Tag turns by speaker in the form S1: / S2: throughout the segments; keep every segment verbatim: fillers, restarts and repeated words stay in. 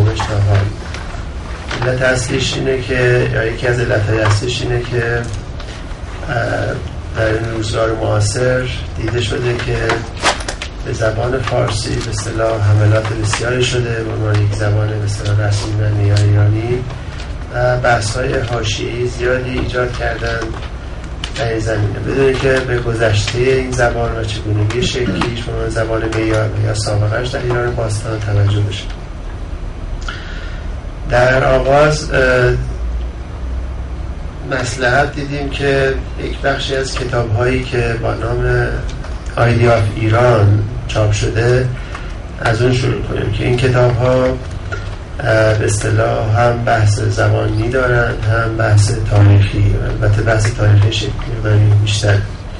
S1: نامش تا حال. علت اصلیش اینه که یا یکی از علتهای اصلیش اینه که در این روزگار معاصر دیده شده که به زبان فارسی به اصطلاح حملات بسیاری شده به عنوان یک زبان به اصطلاح رسمی و معیار ایرانی و بحث‌های حاشیه‌ای زیادی ایجاد کردن در این زمینه بدون که به گذشته این زبان و چگونگی شکلیش به عنوان زبان معیار یا سابقه‌اش در ایران باستان توجه بشه. در آغاز مصلحت دیدیم که یک بخشی از کتاب‌هایی که با نام آیدی آف ایران چاپ شده از اون شروع کنیم که این کتاب‌ها به اصطلاح هم بحث زبانی دارن هم بحث تاریخی، البته بحث تاریخی شکلی بیشتر.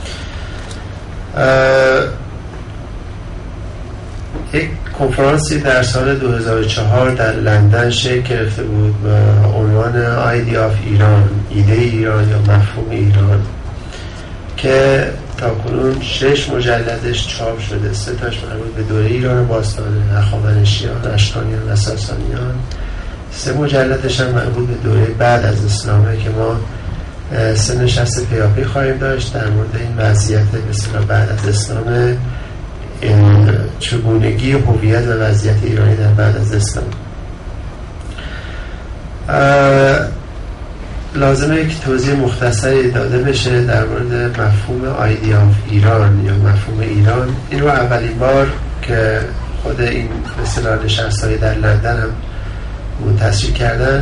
S1: یک کنفرانسی در سال دو هزار و چهار در لندن شکل گرفته بود با عنوان آیدی آف ایران، ایده ایران یا مفهوم ایران، که تاکنون شش مجلدش چاپ شده. سه تاش مربوط به دوره ایران باستان، هخامنشیان، اشکانیان و ساسانیان. سه مجلدش هم مربوط به دوره بعد از اسلامه که ما سه نشست پیاپی خواهیم داشت در مورد این وضعیت به اصطلاح بعد از اسلام، چگونگی هویت و وضعیت ایرانی در بعد از اسلام. لازمه یک توضیح مختصری داده بشه در مورد مفهوم آیدی آف ایران یا مفهوم ایران. این رو اولین بار که خود این به اصطلاح نشست‌های در لندن هم منتشر کردن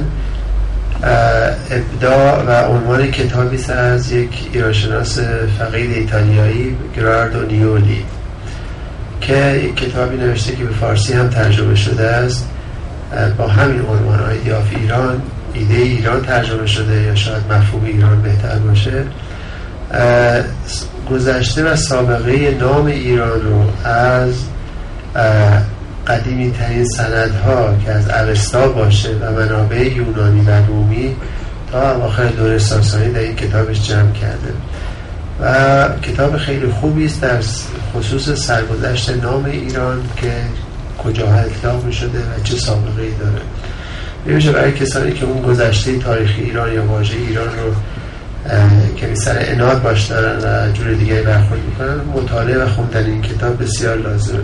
S1: ابداع و عنوان کتابی از یک ایرانشناس فقید ایتالیایی گراردو نیولی که یک کتابی نوشته که به فارسی هم ترجمه شده است با همین عنوان آیدی آف ایران، ایده ایران ترجمه شده یا شاید مفهوم ایران بهتر باشه. گذشته و سابقه نام ایران رو از قدیمی ترین سندها که از اوستا باشه و منابع یونانی و رومی تا اواخر دوره ساسانی در این کتابش جمع کرده و کتاب خیلی خوبی است در خصوص سرگذشت نام ایران که کجا اطلاق می شده و چه سابقه‌ای داره. میشه برای کسانی که اون گذشته تاریخی ایران یا واژه ایران رو که سر عناد باش دارن و جور دیگه برخورد میکنن، مطالعه و خوندن این کتاب بسیار لازمه.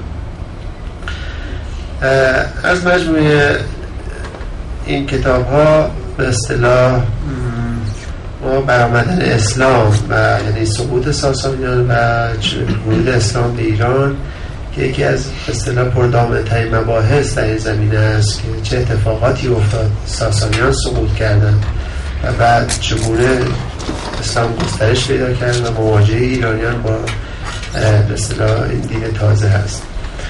S1: از مجموعه این کتاب ها به اصطلاح ما برآمدن اسلام و یعنی سقوط ساسانیان و ورود اسلام به ایران که یکی از اصطلاح پردامنه‌ترین مباحث در این زمینه است که چه اتفاقاتی افتاد، ساسانیان سقوط کردن و بعد چگونه اسلام گسترش پیدا کرد و مواجهه ایرانیان با به اصطلاح این دین تازه هست.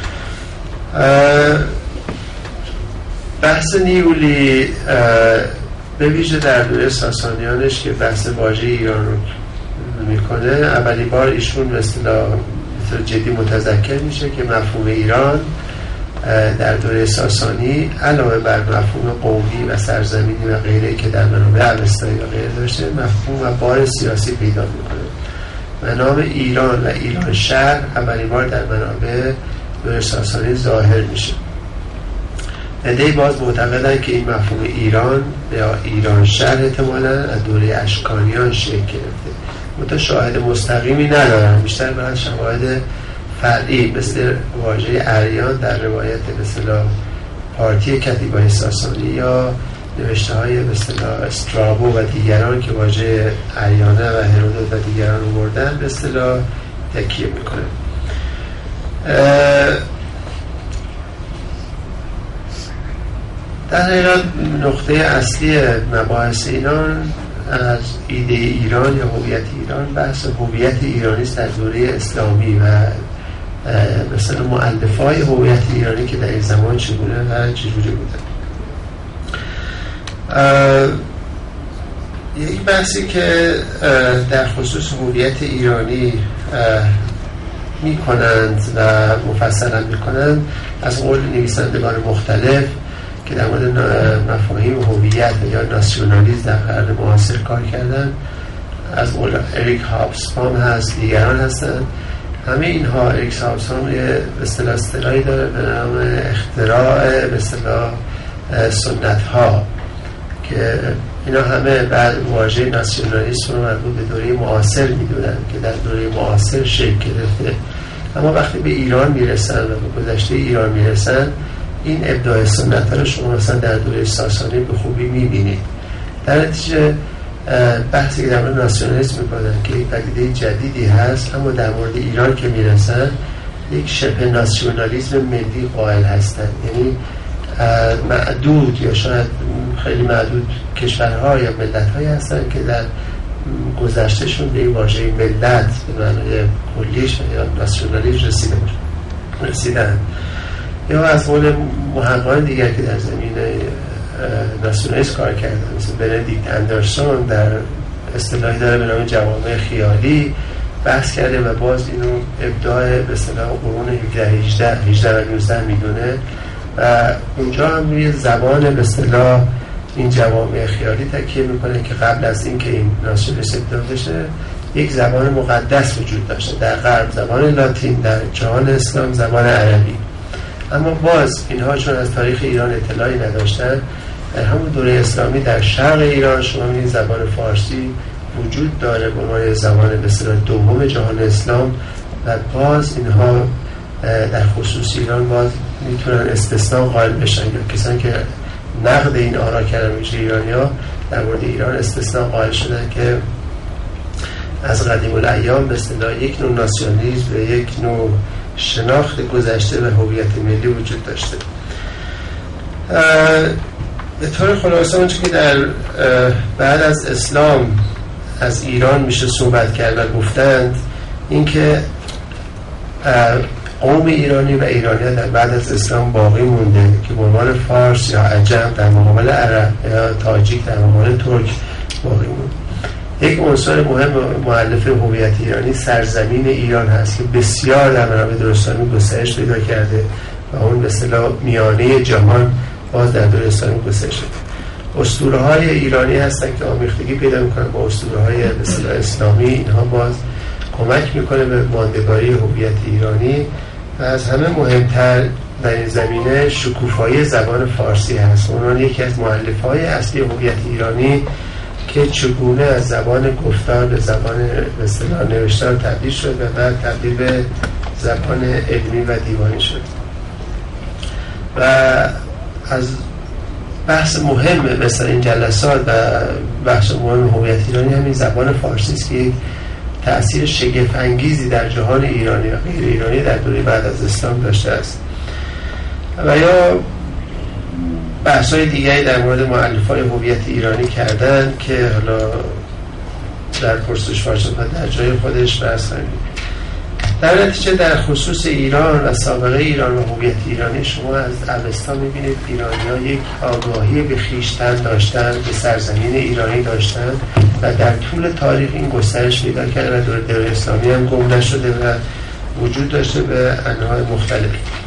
S1: بحث نیولی به ویژه در دوره ساسانیانش که بحث واژه ایران رو میکنه، اولی بار ایشون به اصطلاح جدی متذکر میشه که مفهوم ایران در دوره ساسانی علاوه بر مفهوم قومی و سرزمینی و غیره که در منابع اوستایی و غیره داشته، مفهوم و بار سیاسی پیدا میکنه و نام ایران و ایران شهر اولین بار در منابع دوره ساسانی ظاهر میشه. عده‌ای باز معتقدن که این مفهوم ایران یا ایران شهر احتمالاً از دوره اشکانیان شکل گرفته. متأ شاهد مستقیمی ندارن، بیشتر برای شواهد فرعی مثل واژه اریان در روایت به اصطلاح پارتی کتیبه‌های ساسانی یا نوشته های به اصطلاح استرابو و دیگران که واژه اریانه و هرودوت و دیگران رو بردن به اصطلاح تکیه میکنه. در حقیقت نقطه اصلی مباحث اینان از ایده ایران یا هویت ایران بحث هویت ایرانی است در دوره اسلامی و مثلا مؤلفه‌های هویت ایرانی که در این زمان چگونه و چجوری بودن. یک بحثی که در خصوص هویت ایرانی می کنند و مفصلا می کنند از قول نویسندگان مختلف که در مورد مفاهیم هویت یا ناسیونالیسم در قرن معاصر کار کردن، از قول اریک هابسبام هست، دیگران هستند. همه اینها اریک هابسبام یه به اصطلاح اصطلاحی داره به نام اختراع به اصطلاح سنت ها که اینا همه بعد واژه ناسیونالیسم رو مربوط به دوره معاصر میدونن که در دوره معاصر شکل گرفته، اما وقتی به ایران میرسن و به گذشته ایران میرسن این ابداع سنت ها رو شما مثلا در دوره ساسانی به خوبی میبینید. در نتیجه بحثی که در مورد ناسیونالیسم میکنن که یک پدیده جدیدی هست، اما در مورد ایران که میرسن یک شبه ناسیونالیسم ملی قائل هستن. یعنی معدود یا شاید خیلی معدود کشورها یا ملت‌هایی هستن که در گذشتهشون به این واژه ملت به معنای کلیش یا ناسیونالیسم رسیده رسیدن. یا از قول محققان دیگر که در زمینه ناسیونالیسم کار کردن مثل بندیکت اندرسون در اصطلاحی داره به نام جوامع خیالی بحث کرده و باز اینو ابداع به اصطلاح قرون هفده هجده هجده و نوزده میدونه و اونجا هم روی زبان به اصطلاح این جوامع خیالی تکیه میکنه که قبل از اینکه این ناسیونالیسم ابداع بشه یک زبان مقدس وجود داشته، در غرب زبان لاتین، در جهان اسلام زبان عربی. اما باز اینها چون از تاریخ ایران اطلاعی نداشتن، در همون دوره اسلامی در شرق ایران شما می‌بینید زبان فارسی وجود داره به عنوان زبان به اصطلاح دوم جهان اسلام و باز اینها در خصوص ایران باز میتونن استثناء قائل بشن یا کسانی که نقد این آرا کردن میشه ایرانی‌ها در مورد ایران استثناء قائل شدن که از قدیم الایام به اصطلاح یک نوع ناسیونالیسم و یک نوع شناخت گذشته و هویت ملی وجود داشته. به طور خلاصه اونچه که در بعد از اسلام از ایران میشه صحبت کرد و گفتند این که قوم ایرانی و ایرانیان در بعد از اسلام باقی مونده که به عنوان فارس یا عجم در مقابل عرب یا تاجیک در مقابل ترک باقی مونده. یک عنصر مهم مؤلف هویت ایرانی سرزمین ایران هست که بسیار در منابع دورستانی گسترش پیدا کرده و اون به اصطلاح میانه جهان باز در دورستانی گسترش شده. اسطوره‌های ایرانی هستن که آمیختگی پیدا می‌کنن با اسطوره‌های به اصطلاح اسلامی. اینها باز کمک می‌کنه به ماندگاری هویت ایرانی و از همه مهمتر در این زمینه شکوفایی زبان فارسی هست. اون یکی از مؤلفه‌های اصلی هویت ایرانی که چگونه از زبان گفتار به زبان به اصطلاح نوشتار تبدیل شد و بعد تبدیل به زبان علمی و دیوانی شد. و از بحث مهم مثل این جلسات و بحث مهم هویت ایرانی همین زبان فارسی است که تأثیر شگفت انگیزی در جهان ایرانی و غیر ایرانی در دوره بعد از اسلام داشته است. و یا بحث‌های دیگری در مورد مؤلفه‌های هویت ایرانی کردن که حالا در پرسش فرصت در جای خودش بحث کنیم. در نتیجه در خصوص ایران و سابقه ایران و هویت ایرانی شما از اوستا می‌بینید ایرانی‌ها یک آگاهی به خویشتن داشتن، به سرزمین ایرانی داشتن و در طول تاریخ این گسترش پیدا کرده و دوره دوره اسلامی هم گم نشده و وجود داشته به انواع مختلف.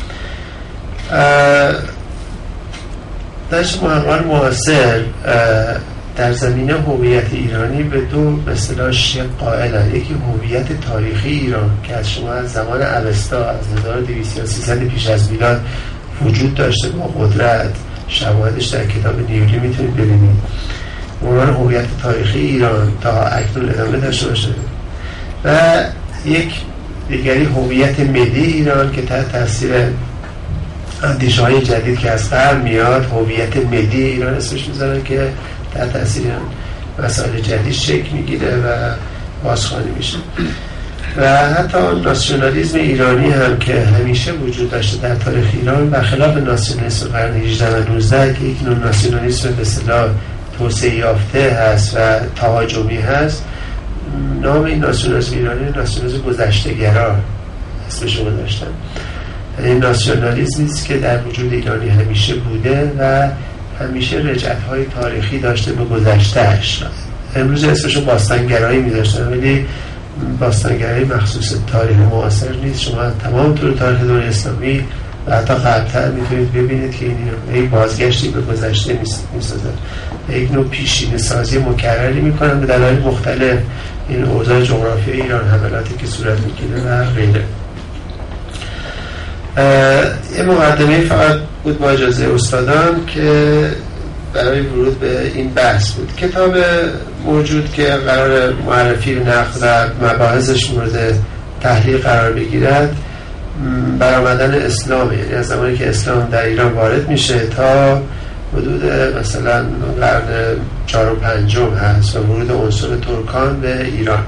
S1: درش محققان معاصر در زمینه هویت ایرانی به دو به اصطلاح شق قائلند. یکی هویت تاریخی ایران که از شما از زمان اوستا از هزار و دویست یا سیصد پیش از میلاد وجود داشته با قدرت، شواهدش در کتاب نیولی میتونید ببینید. عنوان هویت تاریخی ایران تا اکنون ادامه داشته باشه. و یک دیگری هویت ملی ایران که تحت تاثیر اندیشه‌های جدید که از غرب میاد هویت ملی ایران اسمش میذارن که تحت تاثیر مسائل جدید شکل میگیره و بازخوانی میشه. و حتی ناسیونالیسم ایرانی هم که همیشه وجود داشته در تاریخ ایران برخلاف ناسیونالیسم قرن هجدهم و نوزدهم که یک نوع ناسیونالیسم به اصطلاح توسعه یافته هست و تهاجمی هست، نام این ناسیونالیسم ایرانی ناسیونالیسم گذشته‌گرا اسمش رو گذاشتن. این ناسیونالیسمی است که در وجود ایرانی همیشه بوده و همیشه رجعت‌های تاریخی داشته به گذشته‌اش. امروز اسمشو باستانگرایی می‌ذاشتن ولی باستانگرایی مخصوص تاریخ معاصر نیست. شما تمام طول تاریخ دوره اسلامی و حتی قبل‌تر می‌تونید ببینید که این یک بازگشتی به گذشته می‌سازن. یک نوع پیشینه سازی مکرری می‌کنن به دلایل مختلف. این اوضاع جغرافیایی ایران، حملاتی که صورت می‌گیره و غیره. یه مقدمه فقط بود با اجازه استادان که برای ورود به این بحث بود. کتاب موجود که قرار معرفی و نقد و مباحثش مورد تحلیل قرار بگیرد برآمدن اسلامه، یعنی از زمانی که اسلام در ایران وارد میشه تا حدود مثلا قرن چهار و پنجم هست و ورود عنصر ترکان به ایران.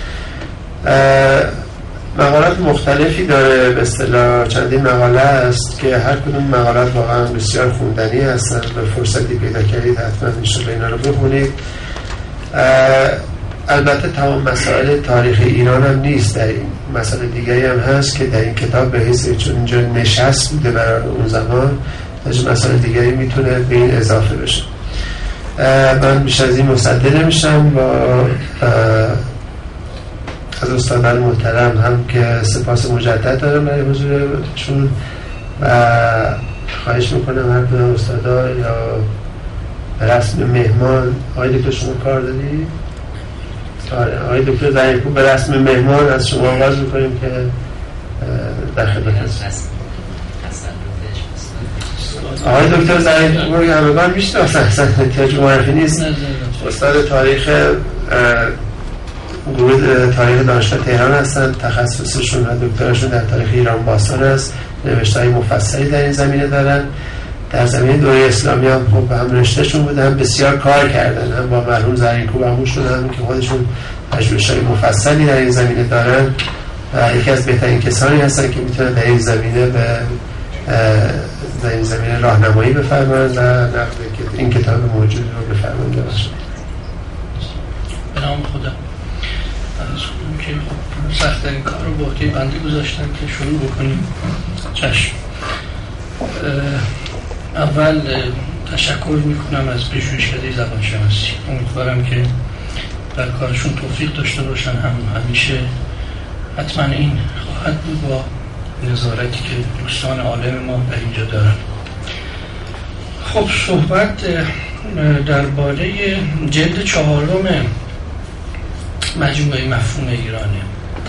S1: مقالات مختلفی داره، به اصطلاح چندین مقاله است که هر کدوم مقالات واقعا بسیار خوندنی هستن. به فرصتی پیدا کردید حتما انشاءالله اینا رو بخونید. البته تمام مسائل تاریخ ایران هم نیست، در این مسائل دیگری هم هست که در این کتاب به حیث چون اینجا نشست بوده برای اون زمان، در مسائل دیگری میتونه به این اضافه بشه. من بیش از این مصدق نمیشم. با از استادان محترم هم که سپاس مجدد دارم برای حضورشون و خواهش میکنم هر کدوم استادا یا رسم مهمان. آقای دکتر شما کار دارید؟ آره، آقای دکتر زهیرپور به رسم مهمان از شما آغاز میکنیم که در خدمت هستید. آقای دکتر زهیرپور همگان میشناسن، اصلا احتیاج معرفی نیست. استاد تاریخ گروه تاریخ دانشگاه تهران هستند. تخصصشون و دکتراشون در تاریخ ایران باستان است. نوشته‌های مفصلی در این زمینه دارن. در زمینه دوره اسلامی هم خب هم رشتهشون بوده، هم بسیار کار کردن، هم با مرحوم زرینکوب هموشون هم که خودشون پژوهش‌های مفصلی در این زمینه دارن و یکی از بهترین کسانی هستن که میتونن در این زمینه به در این زمینه راهنمایی بفرمایند و نقد این کتاب موجود رو بفرمایند.
S2: به نام خدا. از کنم که خب سخت این کار رو با عهده بنده گذاشتن که شروع بکنیم. چشم. اول تشکر میکنم از پژوهشکده زبانشناسی. امیدوارم که در کارشون توفیق داشته باشن. هم همیشه حتما این خواهد بود با نظارتی که دوستان عالم ما در اینجا دارن. خب صحبت درباره جلد چهارم مجموعه مفهوم ایرانه.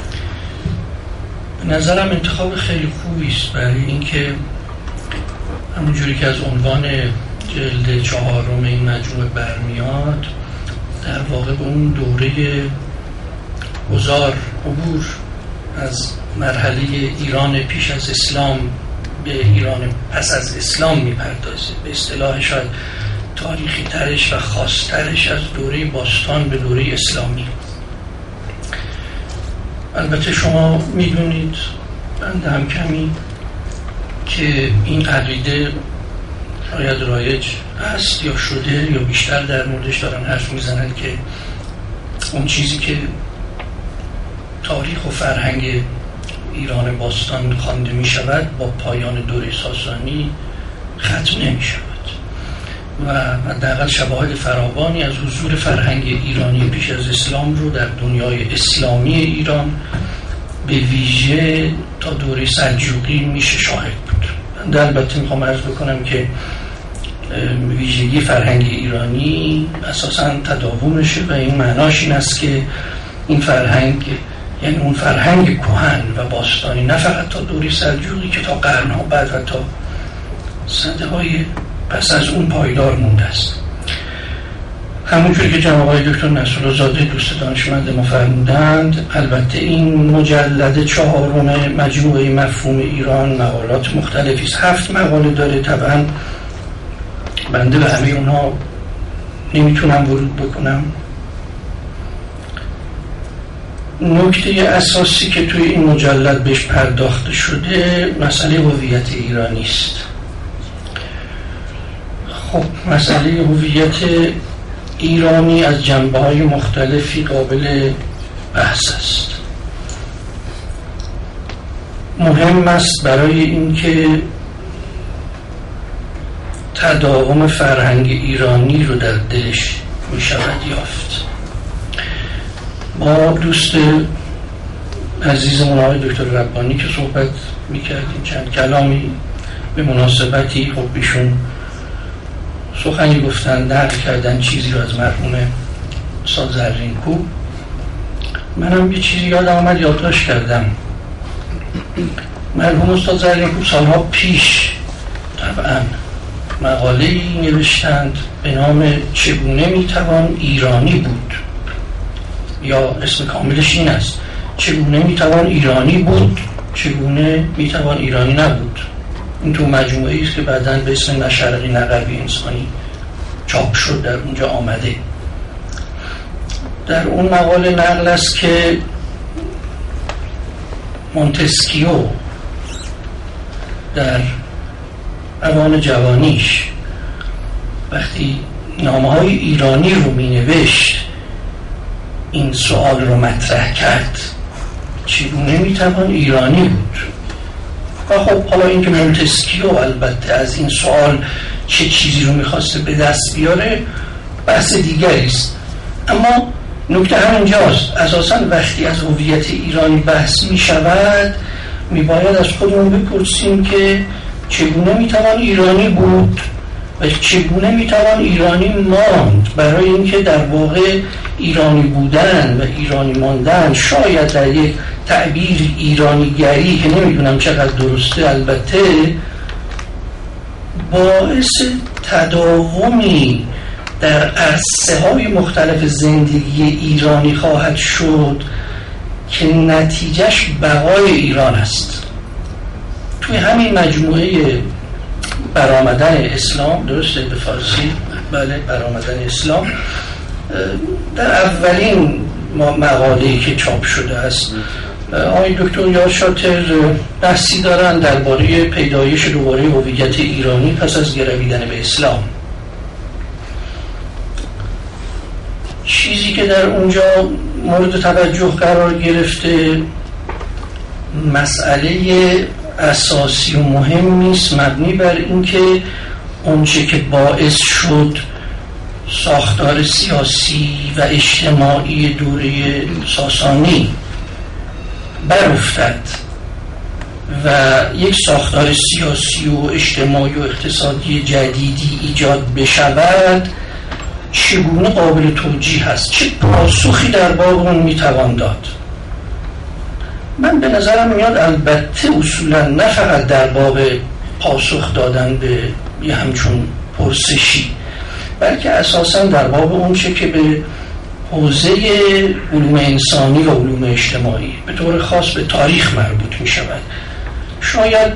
S2: به نظرم انتخاب خیلی خوبی است برای اینکه همونجوری که از عنوان جلد چهارم این مجموعه برمیاد، در واقع به اون دوره گذار عبور از مرحله ایران پیش از اسلام به ایران پس از اسلام میپردازه. به اصطلاح شاید تاریخی ترش و خاص ترش از دوره باستان به دوره اسلامی. البته شما میدونید بنده هم کمی که این عقیده شاید رایج هست یا شده یا بیشتر در موردش دارن حرف میزنن که اون چیزی که تاریخ و فرهنگ ایران باستان خوانده می شود با پایان دوره ساسانی ختم نمی شود و حداقل شواهد فراوانی از حضور فرهنگ ایرانی پیش از اسلام رو در دنیای اسلامی ایران به ویژه تا دوره سلجوقی میشه شاهد بود. من البته میخوام عرض بکنم که ویژگی فرهنگ ایرانی اساساً تداومشه و این معناش این است که این فرهنگ، یعنی اون فرهنگ کهن و باستانی، نه فقط تا دوره سلجوقی که تا قرنها بعد و تا صده های پس از اون پایدار مونده است. همونجوری که جناب آقای دکتر نصرالزاده دوست دانشمند ما فرمودند، البته این مجلد چهارم مجموعه مفهوم ایران مقالات مختلفی است. هفت مقاله داره. طبعا بنده به همه اونها نمیتونم ورود بکنم. نکته اساسی که توی این مجلد بهش پرداخته شده مسئله هویت ایرانی است. خب مسئله هویت ایرانی از جنبه‌های مختلفی قابل بحث است. مهم است برای اینکه تداوم فرهنگ ایرانی رو در دلش می شود یافت. ما دوست عزیزمون آقای دکتر ربانی که صحبت می کردیم چند کلامی به مناسبتی خب ایشون سخنی گفتن، نقل کردن چیزی رو از مرحوم استاد زرینکوب. منم یه چیزی یادم آمد یادداشت کردم. مرحوم استاد زرین‌پور سالها پیش طبعا مقاله‌ای نوشتند به نام چگونه میتوان ایرانی بود، یا اسم کاملش این است چگونه میتوان ایرانی بود، چگونه میتوان ایرانی نبود. این تو مجموعه‌ای است که بعداً به اسم مشرقی نقبی انسانی چاپ شد، در اونجا آمده. در اون مقاله نقل است که مونتسکیو در اوان جوانیش وقتی نامه‌های ایرانی رو می‌نوشت این سوال رو مطرح کرد چگونه میتوان ایرانی بود. و خب حالا اینکه مونتسکیو البته از این سوال چه چیزی رو میخواسته به دست بیاره بحث دیگری است، اما نکته همینجاست. اساساً وقتی از هویت ایرانی بحث میشود میباید از خودمون بپرسیم که چگونه میتوان ایرانی بود و چگونه میتوان ایرانی ماند، برای اینکه در واقع ایرانی بودن و ایرانی ماندن شاید در یک تعبیر ایرانیگری که نمیدونم چقدر درسته البته باعث تداومی در عرصه های مختلف زندگی ایرانی خواهد شد که نتیجهش بقای ایران است. توی همین مجموعه برآمدن اسلام، درسته به فارسی؟ بله، برآمدن اسلام، در اولین مقاله‌ای که چاپ شده است آقای دکتر یار شاطر بحثی دارن درباره پیدایش دوباره هویت ایرانی پس از گرویدن به اسلام. چیزی که در اونجا مورد توجه قرار گرفته مسئله اساسی و مهمی است مبنی بر اینکه اونچه که باعث شد ساختار سیاسی و اجتماعی دوره ساسانی برافتد و یک ساختار سیاسی و اجتماعی و اقتصادی جدیدی ایجاد بشود چگونه قابل توجیه هست، چه پاسخی در باب اون میتوان داد. من به نظرم میاد البته اصولا نه فقط در باب پاسخ دادن به یه همچون پرسشی، بلکه اساسا در باب اون چه که به حوزه علوم انسانی و علوم اجتماعی به طور خاص به تاریخ مربوط می شود. شاید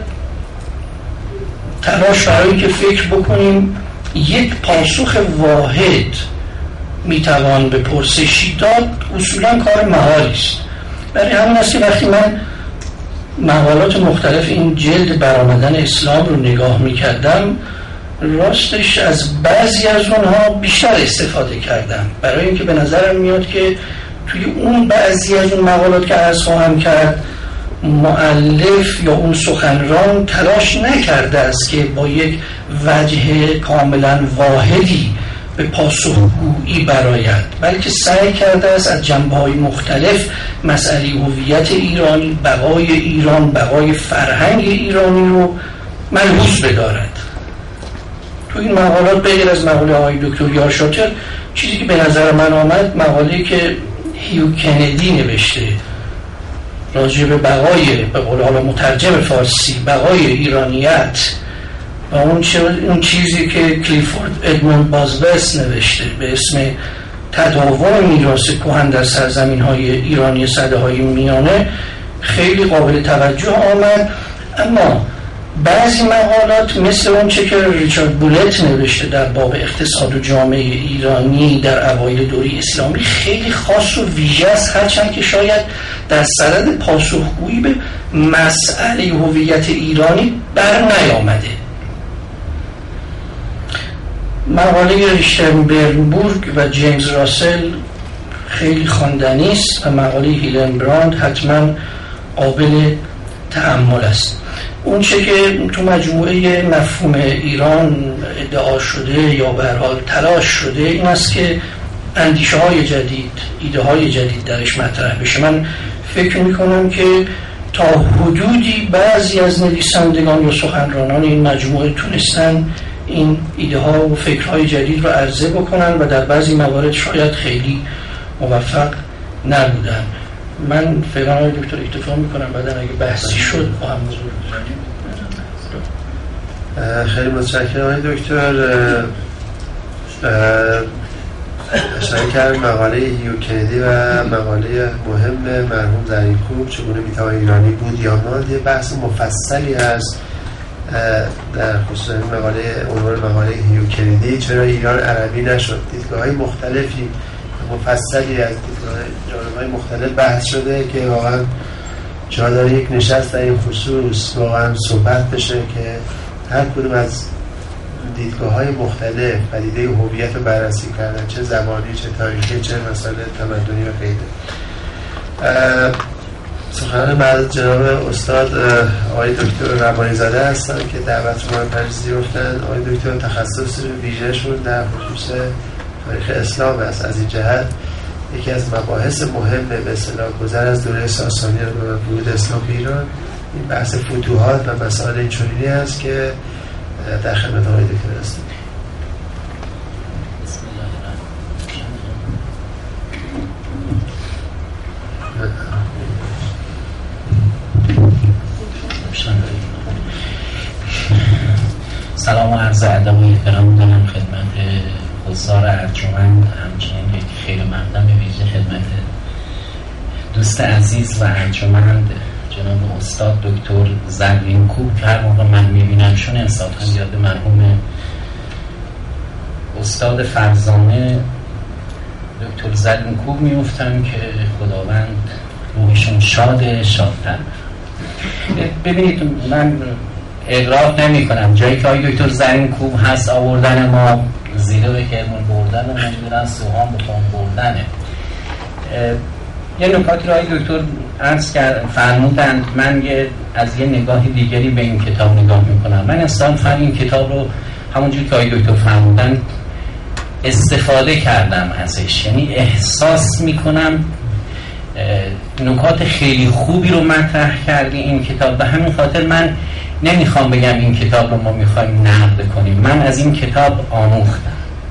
S2: تلاش برای که فکر بکنیم یک پاسخ واحد می توان به پرسشی داد اصولا کار محالی است. برای همین است که وقتی من مقالات مختلف این جلد برآمدن اسلام رو نگاه می کردم راستش از بعضی از اونها بیشتر استفاده کردم، برای اینکه به نظرم میاد که توی اون بعضی از اون مقالات که عرض خواهم کرد مؤلف یا اون سخنران تلاش نکرده است که با یک وجه کاملا واحدی به پاسخگویی براید، بلکه سعی کرده است از جنبه‌های مختلف مسئله هویت ایرانی، بقای ایران، بقای فرهنگ ایرانی رو ملحوظ بدارد. تو این مقالات بغیر از مقاله های دکتر یار شاطر چیزی که به نظر من آمد مقاله‌ای که هیو کندی نوشته راجع به بقای، به قول حالا مترجم فارسی، بقای ایرانیت و اون, اون چیزی که کلیفورد ادموند بازبس نوشته به اسم تداوم میراث کهن در سرزمین‌های ایرانی سده‌های میانه خیلی قابل توجه آمد. اما بعضی مقالات مثل اون چه که ریچارد بولت نوشته در باب اقتصاد و جامعه ایرانی در اوایل دوره اسلامی خیلی خاص و ویژه است، هرچند که شاید در صدد پاسخگویی به مسئله هویت ایرانی بر نیامده. مقاله ریشتنبرگ و جیمز راسل خیلی خواندنی است و مقاله هیلن براند حتما قابل تأمل است. اون چه که تو مجموعه مفهوم ایران ادعا شده یا به هر حال تلاش شده این است که اندیشه های جدید، ایده های جدید درش مطرح بشه. من فکر میکنم که تا حدودی بعضی از نویسندگان یا سخنرانان این مجموعه تونستن این ایده ها و فکرهای جدید رو عرضه بکنن و در بعضی موارد شاید خیلی موفق نبودن. من فعلا آقای دکتر اکتفا میکنم، بعدا اگه بحثی شد با هم حضور بزنیم.
S1: خیلی متشکرم آقای دکتر. اشاره کردن مقاله هیو کندی و مقاله مهم مرحوم زرینکوب چگونه میتوان ایرانی بود یا ماند. یه بحث مفصلی هست در خصوص مقاله عنوان مقاله هیو کندی، چرا ایران عربی نشد. دیدگاه‌های مختلفی مفصلی از جانب‌های مختلف بحث شده که واقعا جا داره یک نشست در این خصوص واقعا صحبت بشه که هر کدوم از دیدگاه‌های مختلف پدیده هویت رو بررسی کردن، چه زبانی، چه تاریخی، چه مسائل تمدنی و غیره. سخنان بعد جناب استاد آقای دکتر ربانی زاده هستن که دعوت رو من پذیرفتن. آقای دکتر تخصص ویژه‌شون در خصوص تاریخ اسلام است. از این جهت یکی از مباحث مهم به اصطلاح گذر از دوره ساسانیان و ورود اسلام به ایران این بحث فتوحات و مسائل اینچنینی است که در خدمت آقای دکتر هستیم.
S3: سلام و عرض ادب و احترام دارم خدمت حضار ارجمند، همچنین یک خیر مقدم ویژه خدمت دوست عزیز و ارجمند جناب استاد دکتر زرینکوب که هر موقع من میبینمشون انصافا یاد مرحوم استاد فرزانه دکتر زرینکوب میفتم که خداوند روحشون شاده شادتر. ببینید من اقراق نمی کنم جایی که آقای دکتر زرینکوب هست آوردن ما زیره به کرمون بردن و نمیدونن سوهان به خون بردنه. یه نکاتی رو آقای دکتر عرض کرد فرمودند، من یه از یه نگاه دیگری به این کتاب نگاه میکنم. من انصافا این کتاب رو همونجور که آقای دکتر فرمودند استفاده کردم ازش، یعنی احساس میکنم نکات خیلی خوبی رو مطرح کردی این کتاب. به همین خاطر من نمیخوام بگم این کتاب رو ما میخوایم نقد کنیم، من از این کتاب آموختم.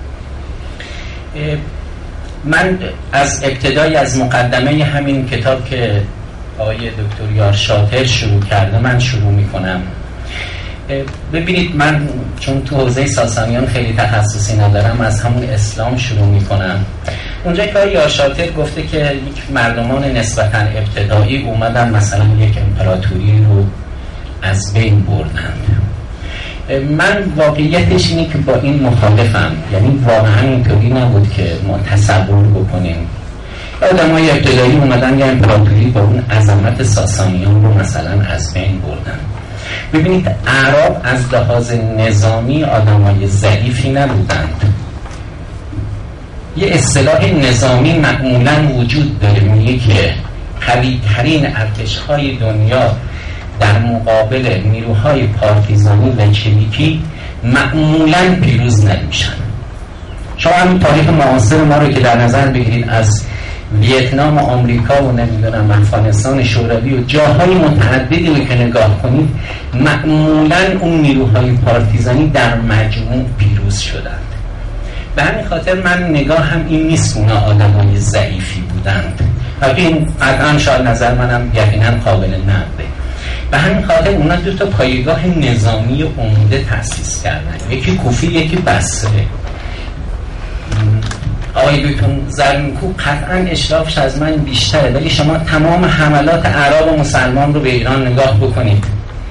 S3: من از ابتدای از مقدمه همین کتاب که آقای دکتر یار شاطر شروع کرده من شروع میکنم. ببینید من چون تو حوزه ساسانیان خیلی تخصصی ندارم از همون اسلام شروع میکنم. اونجا که آقای یار شاطر گفته که یک مردمان نسبتاً ابتدایی اومدن مثلا یک امپراتوری رو از بین بردند، من واقعیتش اینه که با این مخالفم. یعنی واقعا اینطوری نبود که ما تصور بکنیم آدمای ابتدایی اومدن یا امپراتوری با اون عظمت ساسانیان رو مثلا از بین بردن. ببینید اعراب از لحاظ نظامی آدمای ضعیفی نبودند. یه اصطلاح نظامی معمولا وجود داره میگه که قوی‌ترین ارتش‌های دنیا در مقابل نیروهای پارتیزانی و چریکی معمولاً پیروز نمیشن. شما همین تاریخ معاصر ما رو که در نظر بگیرید از ویتنام و آمریکا و نمیدونم افغانستان شوروی و جاهای متعددی رو که نگاه کنید معمولاً اون نیروهای پارتیزانی در مجموع پیروز شدند. به همین خاطر من نگاه هم این نیست اونا آدمای ضعیفی بودند و این قطعاً شاید نظر منم یقیناً قابل نقده. به همین خاطر اونا دو تا پایگاه نظامی عمده تأسیس کردن، یکی کوفه یکی بصره. آقای دکتر زرینکوب قطعاً اشرافش از من بیشتره، ولی شما تمام حملات اعراب و مسلمان رو به ایران نگاه بکنید،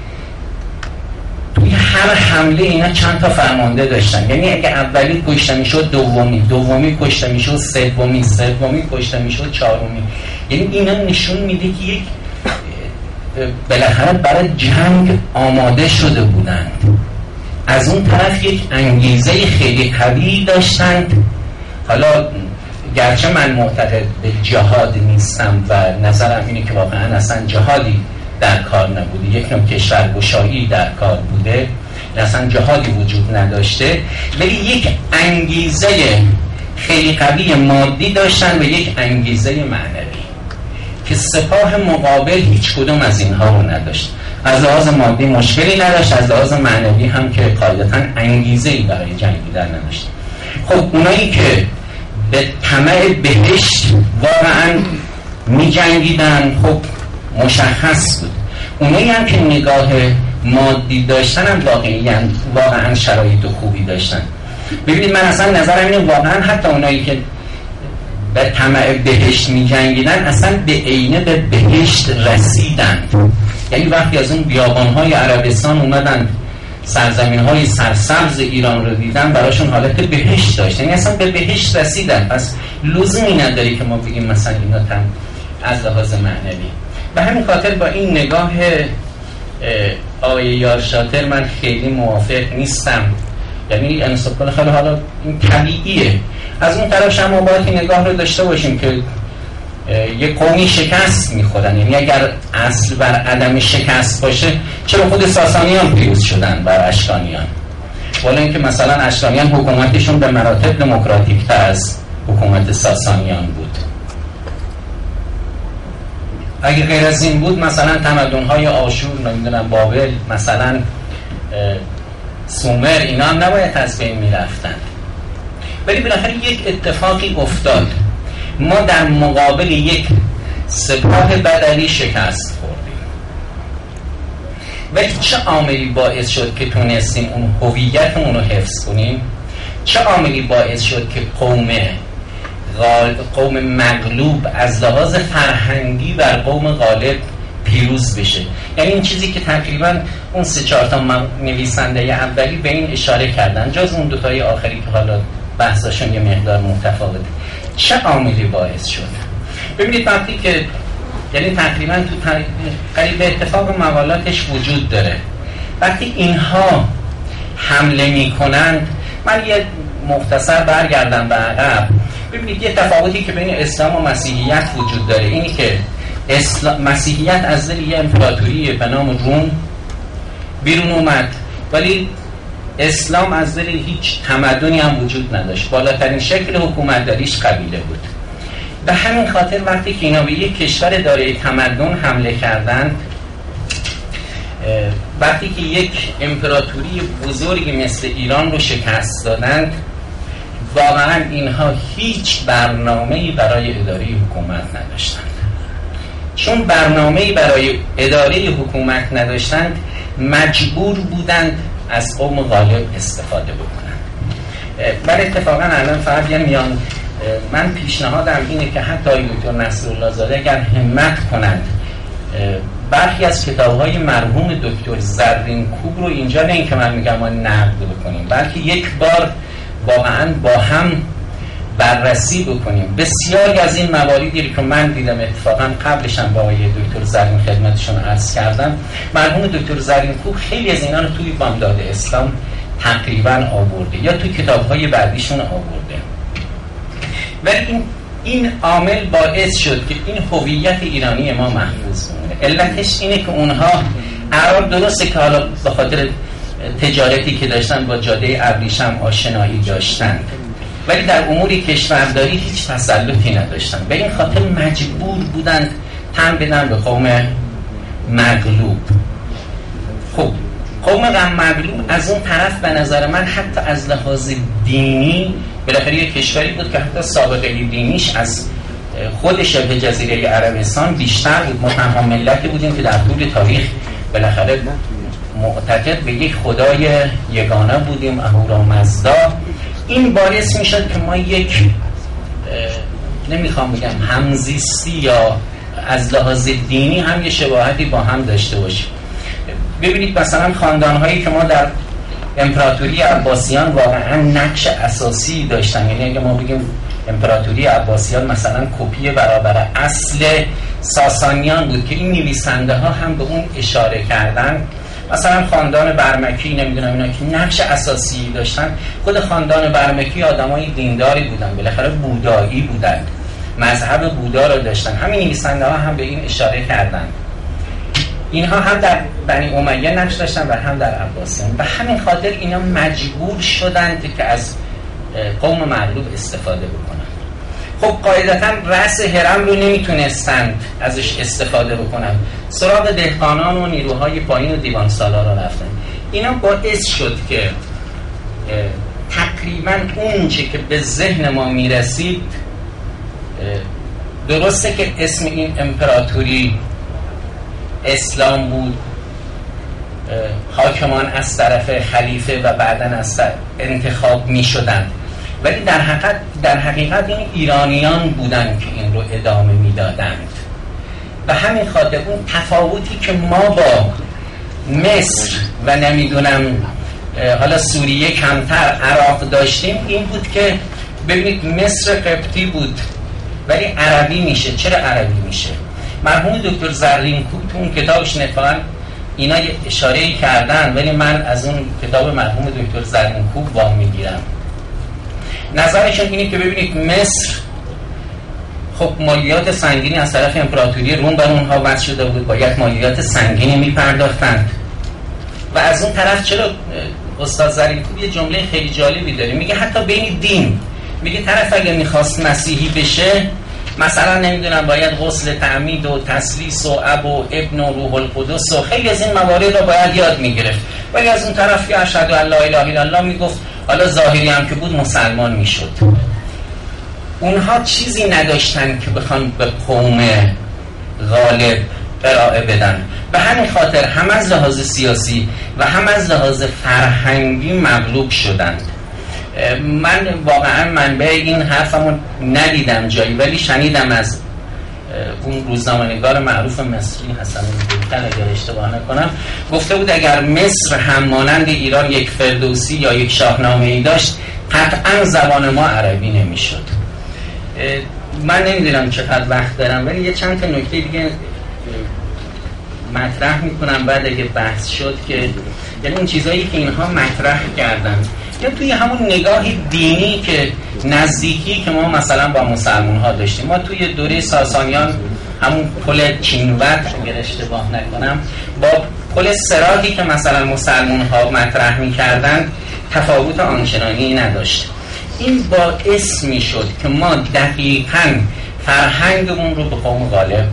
S3: توی هر حمله اینا چند تا فرمانده داشتن. یعنی اگه اولی کشته میشد دومی، دومی کشته میشد سومی، سومی کشته میشد چهارمی. یعنی اینا نشون میده که یک بالاخره برای جنگ آماده شده بودند. از اون طرف یک انگیزه خیلی قوی داشتند. حالا گرچه من معتقد به جهاد نیستم و نظرم اینه که واقعا اصلا جهادی در کار نبوده، یک نوع کشورگشایی در کار بوده، اصلا جهادی وجود نداشته، ولی یک انگیزه خیلی قوی مادی داشتن و یک انگیزه معنوی که سپاه مقابل هیچ کدوم از اینها رو نداشت. از لحاظ مادی مشکلی نداشت، از لحاظ معنوی هم که قاعدتاً انگیزه‌ای برای جنگیدن نداشت. خب اونایی که به طمع بهشت واقعاً می جنگیدن، خب مشخص بود. اونایی هم که نگاه مادی داشتن هم واقعا واقعا شرایط خوبی داشتن. ببینید من اصلا نظرم اینه واقعا حتی اونایی که به طمع بهشت می جنگیدن اصلا به عینه به بهشت رسیدن. یعنی وقتی از اون بیابان‌های عربستان اومدن سرزمین‌های سرسبز ایران رو دیدن، براشون حالت بهشت داشت، یعنی اصلا به بهشت رسیدن. پس لزومی نداره که ما بگیم مثلا اینا تن از لحاظ معنوی. به همین خاطر با این نگاه آقای یارشاتر من خیلی موافق نیستم. یعنی انصاف خیلی حالا این طبیعیه. از اون طرف شما باید این نگاه رو داشته باشیم که یک قومی شکست میخورن، یعنی اگر اصل بر عدم شکست باشه چرا خود ساسانیان پیروز شدن بر اشکانیان؟ ولی اینکه مثلا اشکانیان حکومتشون به مراتب دموکراتیک تر از حکومت ساسانیان بود. اگه غیر از این بود مثلا تمدن‌های آشور، نمیدونم بابل، مثلا سومر، اینا هم نباید از بین میرفتن. ولی بالاخره یک اتفاقی افتاد، ما در مقابل یک سپاه بدلی شکست خوردیم. ولی چه عاملی باعث شد که تونستیم اون هویتمون رو حفظ کنیم؟ چه عاملی باعث شد که قوم قوم مغلوب از لحاظ فرهنگی بر قوم غالب پیروز بشه؟ یعنی این چیزی که تقریبا اون سه چهار تا نویسنده اولی به این اشاره کردن، جز اون دوتای آخری که حالا بحثاشون یه مقدار متفاوته. چه عاملی باعث شد؟ ببینید وقتی که یعنی تقریبا تو قریب اتفاق مقالاتش وجود داره، وقتی اینها حمله میکنند، من یه مختصر برگردم به عقب. ببینید یه تفاوتی که بین اسلام و مسیحیت وجود داره اینی که اسلام مسیحیت از دل یه امپراتوری به نام روم بیرون اومد، ولی اسلام از دل هیچ تمدنی هم وجود نداشت. بالاترین شکل حکومتداریش قبیله بود. به همین خاطر وقتی که اینا به یک کشور دارای تمدن حمله کردند، وقتی که یک امپراتوری بزرگی مثل ایران رو شکست دادند، واقعا اینها هیچ برنامه‌ای برای اداره حکومت نداشتند. چون برنامه‌ای برای اداره حکومت نداشتند، مجبور بودند از قوم غالب استفاده بکنند. من اتفاقا الان فقط یه میان من پیشنهادم اینه که حتی دکتر نصرالله زاده اگر همت کنند برخی از کتاب‌های مرحوم دکتر زرینکوب رو اینجا، نه اینکه من میگم ما نقد بکنیم، بلکه یک بار واقعا با هم بررسی بکنیم. بسیاری از این مواردی که من دیدم، اتفاقا قبلش هم با آقای دکتر زرین خدمتشون عرض کردم، مرحوم دکتر زرینکوب خیلی از اینا رو توی بامداد اسلام تقریبا آورده یا توی کتاب‌های بعدیشون آورده. ولی این این عامل باعث شد که این هویت ایرانی ما محفوظ بمونه. علتش اینه که اونها عرب درسته که حالا به خاطر تجارتی که داشتن با جاده ابریشم آشنایی داشتن، ولی در امور کشورداری هیچ تسلطی نداشتن. به این خاطر مجبور بودند تن بدن به قوم مغلوب. خب قوم مغلوب از اون طرف به نظر من حتی از لحاظ دینی بالاخره یک کشوری بود که حتی سابقه دینیش از خود شبه جزیره عربستان بیشتر بود. ما تنها ملتی بودیم که در طول تاریخ بالاخره معتقد به یک خدای یگانه بودیم، اهورامزدا. این باعث میشد که ما یک نمیخوام بگم همزیستی یا از لحاظ دینی هم یه شباهتی با هم داشته باشیم. ببینید مثلا خاندان‌هایی که ما در امپراتوری عباسیان واقعا نقش اساسی داشتن، یعنی اگه ما بگیم امپراتوری عباسیان مثلا کپی برابر اصل ساسانیان بود که این نویسنده ها هم به اون اشاره کردن. مثلا خاندان برمکی، نمیدونم اینا که نقش اساسی داشتن. خود خاندان برمکی آدمای دینداری بودن، بالاخره بودایی بودن، مذهب بودا رو داشتن. همین نویسنده ها هم به این اشاره کردن. اینها هم در بنی امیه نقش داشتن و هم در عباسیان. به همین خاطر اینا مجبور شدند که از قوم مغلوب استفاده بکنن. خب قاعدتا رأس هرم رو نمیتونستند ازش استفاده بکنن، سراغ دهقانان و نیروهای پایین و دیوان سالار رو رفتن. اینا باعث شد که تقریبا اون چه که به ذهن ما میرسید درسته که اسم این امپراتوری اسلام بود، حاکمان از طرف خلیفه و بعداً از انتخاب می شدند، ولی در حقیقت در حقیقت این ایرانیان بودند که این رو ادامه می دادند. و همین خاطر اون تفاوتی که ما با مصر و نمیدونم حالا سوریه کمتر عراق داشتیم این بود که ببینید مصر قبطی بود ولی عربی میشه. چرا عربی میشه؟ مرحوم دکتر زرینکوب تو اون کتابش نفعاً اینا اشاره‌ای کردن، ولی من از اون کتاب مرحوم دکتر زرینکوب وام میگیرم. نظرشون اینه که ببینید مصر خب مالیات سنگینی از طرف امپراتوری روم بر اونها وضع شده بود، باید مالیات سنگینی میپرداختند. و از اون طرف چرا استاد زرینکوب یه جمله خیلی جالبی داره، میگه حتی بین دین، میگه طرف اگه میخواست مسیحی بشه مثلا نمیدونم باید غسل تعمید و تسلیس و اب و ابن و روح القدس و خیلی از این موارد رو باید یاد میگرفت، ولی از اون طرف که اشهد ان لا اله الا الله میگفت، حالا ظاهری هم که بود مسلمان میشد. اونها چیزی نداشتن که بخوان به قوم غالب ارائه بدن. به همین خاطر هم از لحاظ سیاسی و هم از لحاظ فرهنگی مغلوب شدند. من واقعا منبع این حرفمو ندیدم جایی، ولی شنیدم از اون روزنامه‌نگار معروف مصری حسن البلخی اگر اشتباه نکنم، گفته بود اگر مصر هم مانند ایران یک فردوسی یا یک شاهنامه‌ای داشت قطعا زبان ما عربی نمیشد. من نمیدونم چقدر وقت دارم، ولی یه چند تا نکته دیگه مطرح میکنم بعد اگه بحث شد، که یعنی اون چیزایی که اینها مطرح کردن یا توی همون نگاه دینی که نزدیکی که ما مثلا با مسلمان ها داشتیم. ما توی دوره ساسانیان همون پل چینوت اگر اشتباه نکنم با پل صراطی که مثلا مسلمان ها مطرح میکردن تفاوت آنچنانی نداشت. این باعث میشد که ما دقیقاً فرهنگمون رو به قوم غالب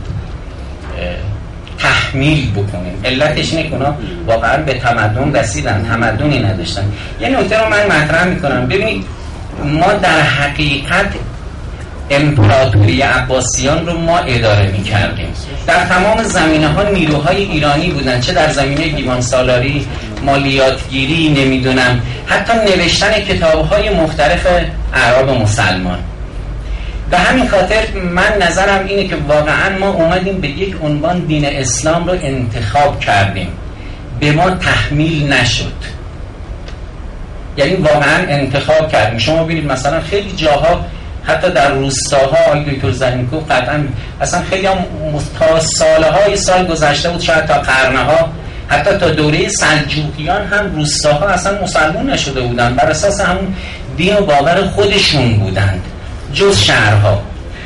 S3: تحمیل بکنیم. علتش اینه که اونا واقعا به تمدن رسیدن، تمدنی نداشتن. یه نکته رو من مطرح میکنم. ببینید ما در حقیقت امپراتوری عباسیان رو ما اداره میکردیم. در تمام زمینه ها نیروهای ایرانی بودن، چه در زمینه دیوان سالاری، مالیاتگیری، نمیدونم حتی نوشتن کتاب های مختلف اعراب مسلمان. به همین خاطر من نظرم اینه که واقعا ما اومدیم به یک عنوان دین اسلام رو انتخاب کردیم، به ما تحمیل نشد. یعنی واقعا انتخاب کردیم. شما ببینید مثلا خیلی جاها حتی در روستاها آقای دکتر زرینکوب قطعا اصلا خیلی هم تا سالهای سال گذشته بود، شاید تا قرنها، حتی تا دوره سلجوقیان هم روستاها اصلا مسلمان نشده بودند، بر اساس همون دین و باور خودشون بودند جز شهرها.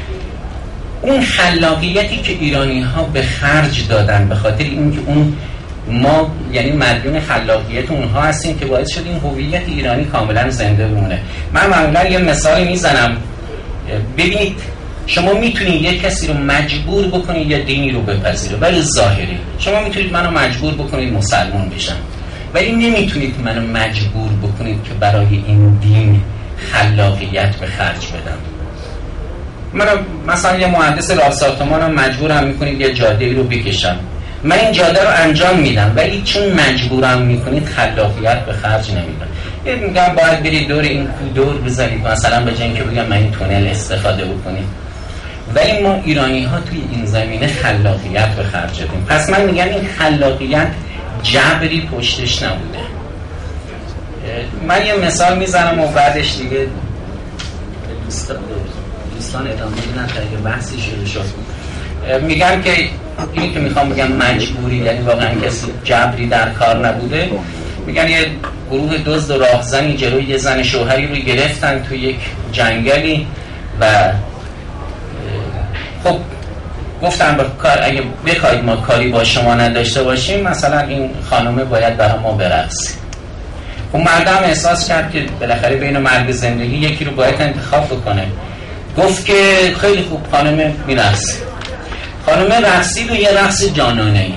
S3: اون خلاقیتی که ایرانی ها به خرج دادن به خاطر اینکه اون ما یعنی مدیون خلاقیت اونها هستیم که باعث شد این هویت ایرانی کاملا زنده بمونه. من معمولا یه مثالی میزنم. ببینید شما میتونید یک کسی رو مجبور بکنید یا دینی رو بپذیره، ولی ظاهری شما میتونید منو مجبور بکنید مسلمان بشم، ولی نمیتونید منو مجبور بکنید که برای این دین خلاقیت به خرج بدم. من مثلا یه مهندس راه ساختمانم مجبورم میکنید یه جاده رو بکشم، من این جاده رو انجام میدم، ولی چون مجبورم میکنید خلاقیت به خرج نمیدم. یه میگم باید برید دور این دور بزنید، مثلا به جای اینکه بگم من این تونل استفاده بکنید. ولی ما ایرانی ها توی این زمینه خلاقیت به خرج دادیم. پس من میگم این خلاقیت جبری پشتش نبوده. من یه مثال میزنم و بعدش دیگه دوستان دوستان ادامه میدن تا اگه بحثی شروع شد. میگم که اینی که میخوام بگم مجبوری، یعنی واقعا کسی جبری در کار نبوده. میگن یه گروه دزد و راهزنی جلوی یه زن شوهری رو گرفتن تو یک جنگلی و خب گفتن با کار اگه بخواید ما کاری با شما نداشته باشیم مثلا این خانومه باید برای ما برقص. خب مردم احساس کرد که بالاخره بین مرگ زندگی یکی رو باید انتخاب بکنه. گفت که خیلی خوب خانومه میرقص. خانومه رقصید و یه رقص جانانه‌ای.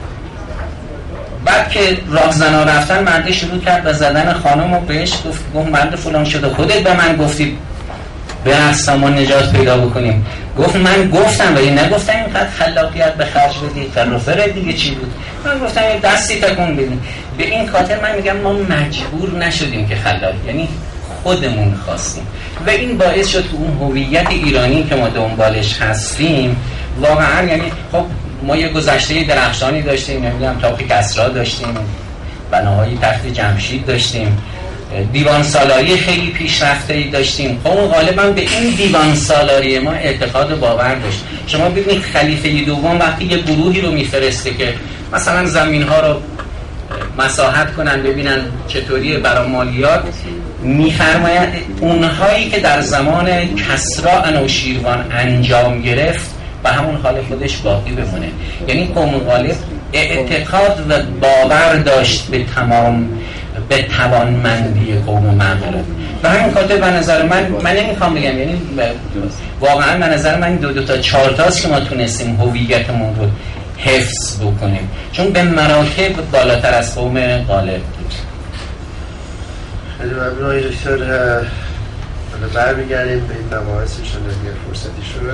S3: بعد که راهزنا رفتن مرد شروع کرد به زدن خانم و بهش گفت گفت مرد فلان شده خودت به من گفتی برقص ما نجات پیدا بکنیم. گفت من گفتم ولی نگفتم اینقدر خلاقیت به خرج بدید. فرافر دیگه چی بود؟ من گفتم دستی تکون بدیم. به این خاطر من میگم ما مجبور نشدیم که خلاق، یعنی خودمون خواستیم و این باعث شد که اون هویت ایرانی که ما دنبالش هستیم واقعا، یعنی خب ما یه گذشته درخشانی داشتیم، نمیدونم تاپ کسری داشتیم، بناهای تخت جمشید داشتیم، دیوان سالاری خیلی پیشرفته‌ای داشتیم. خب غالبا به این دیوان سالاری ما اعتقاد و باور داشت. شما ببینید خلیفه دوم وقتی یه گروهی رو میفرسته که مثلا زمین‌ها رو مساحت کنن ببینن چطوری برای مالیات، می‌فرماید اونهایی که در زمان کسری انوشیروان انجام گرفت و همون حال خودش باقی بمونه. یعنی قوم غالب اعتقاد و باور داشت به تمام به توانمندی قوم مغرب و همین خاطر به نظر من من نمیخوام بگم، یعنی واقعا به نظر من دو دو تا چهار تاست که ما تونستیم هویتمون رو حفظ بکنیم، چون به مراتب بالاتر از قوم غالب بود.
S1: خیلی ممنون آقای دکتر. برمیگردیم به این مباحثشون دیگه فرصتی شد.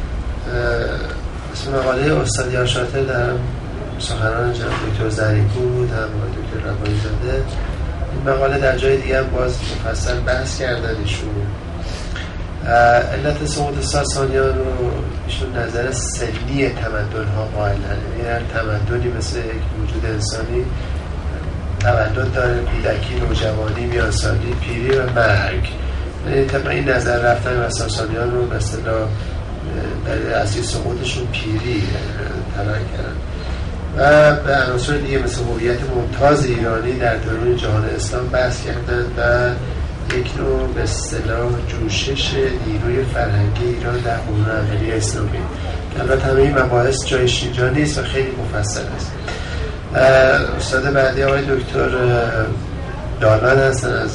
S1: اسم مقاله استاد یار شاطر در سخنران جناب دکتر زرینکو بود، هم آقای دکتر ربانی زاده. این مقاله در جای دیگه هم باز مفصل بحث کردن ایشون. علت سقوط ساسانیان رو ایشون نظر سنی تمدن ها قائلن، یعنی هر تمدنی مثل یک وجود انسانی تمدن داره، کودکی، نوجوانی، میانسالی، پیری و مرگ. طبعا این نظر رفتن و ساسانیان رو به اصطلاح در اصلی سقوطشون پیری تلقی کردن و به عناصر دیگه مثل هویت ممتاز ایرانی در درون جهان اسلام بحث کردن و یک نوع به اصطلاح جوشش نیروی فرهنگی ایران در قرون اولیه اسلامی که البته همه این مباحث جایش اینجا نیست و خیلی مفصل است. استاد بعدی آقای دکتر دالان هستن از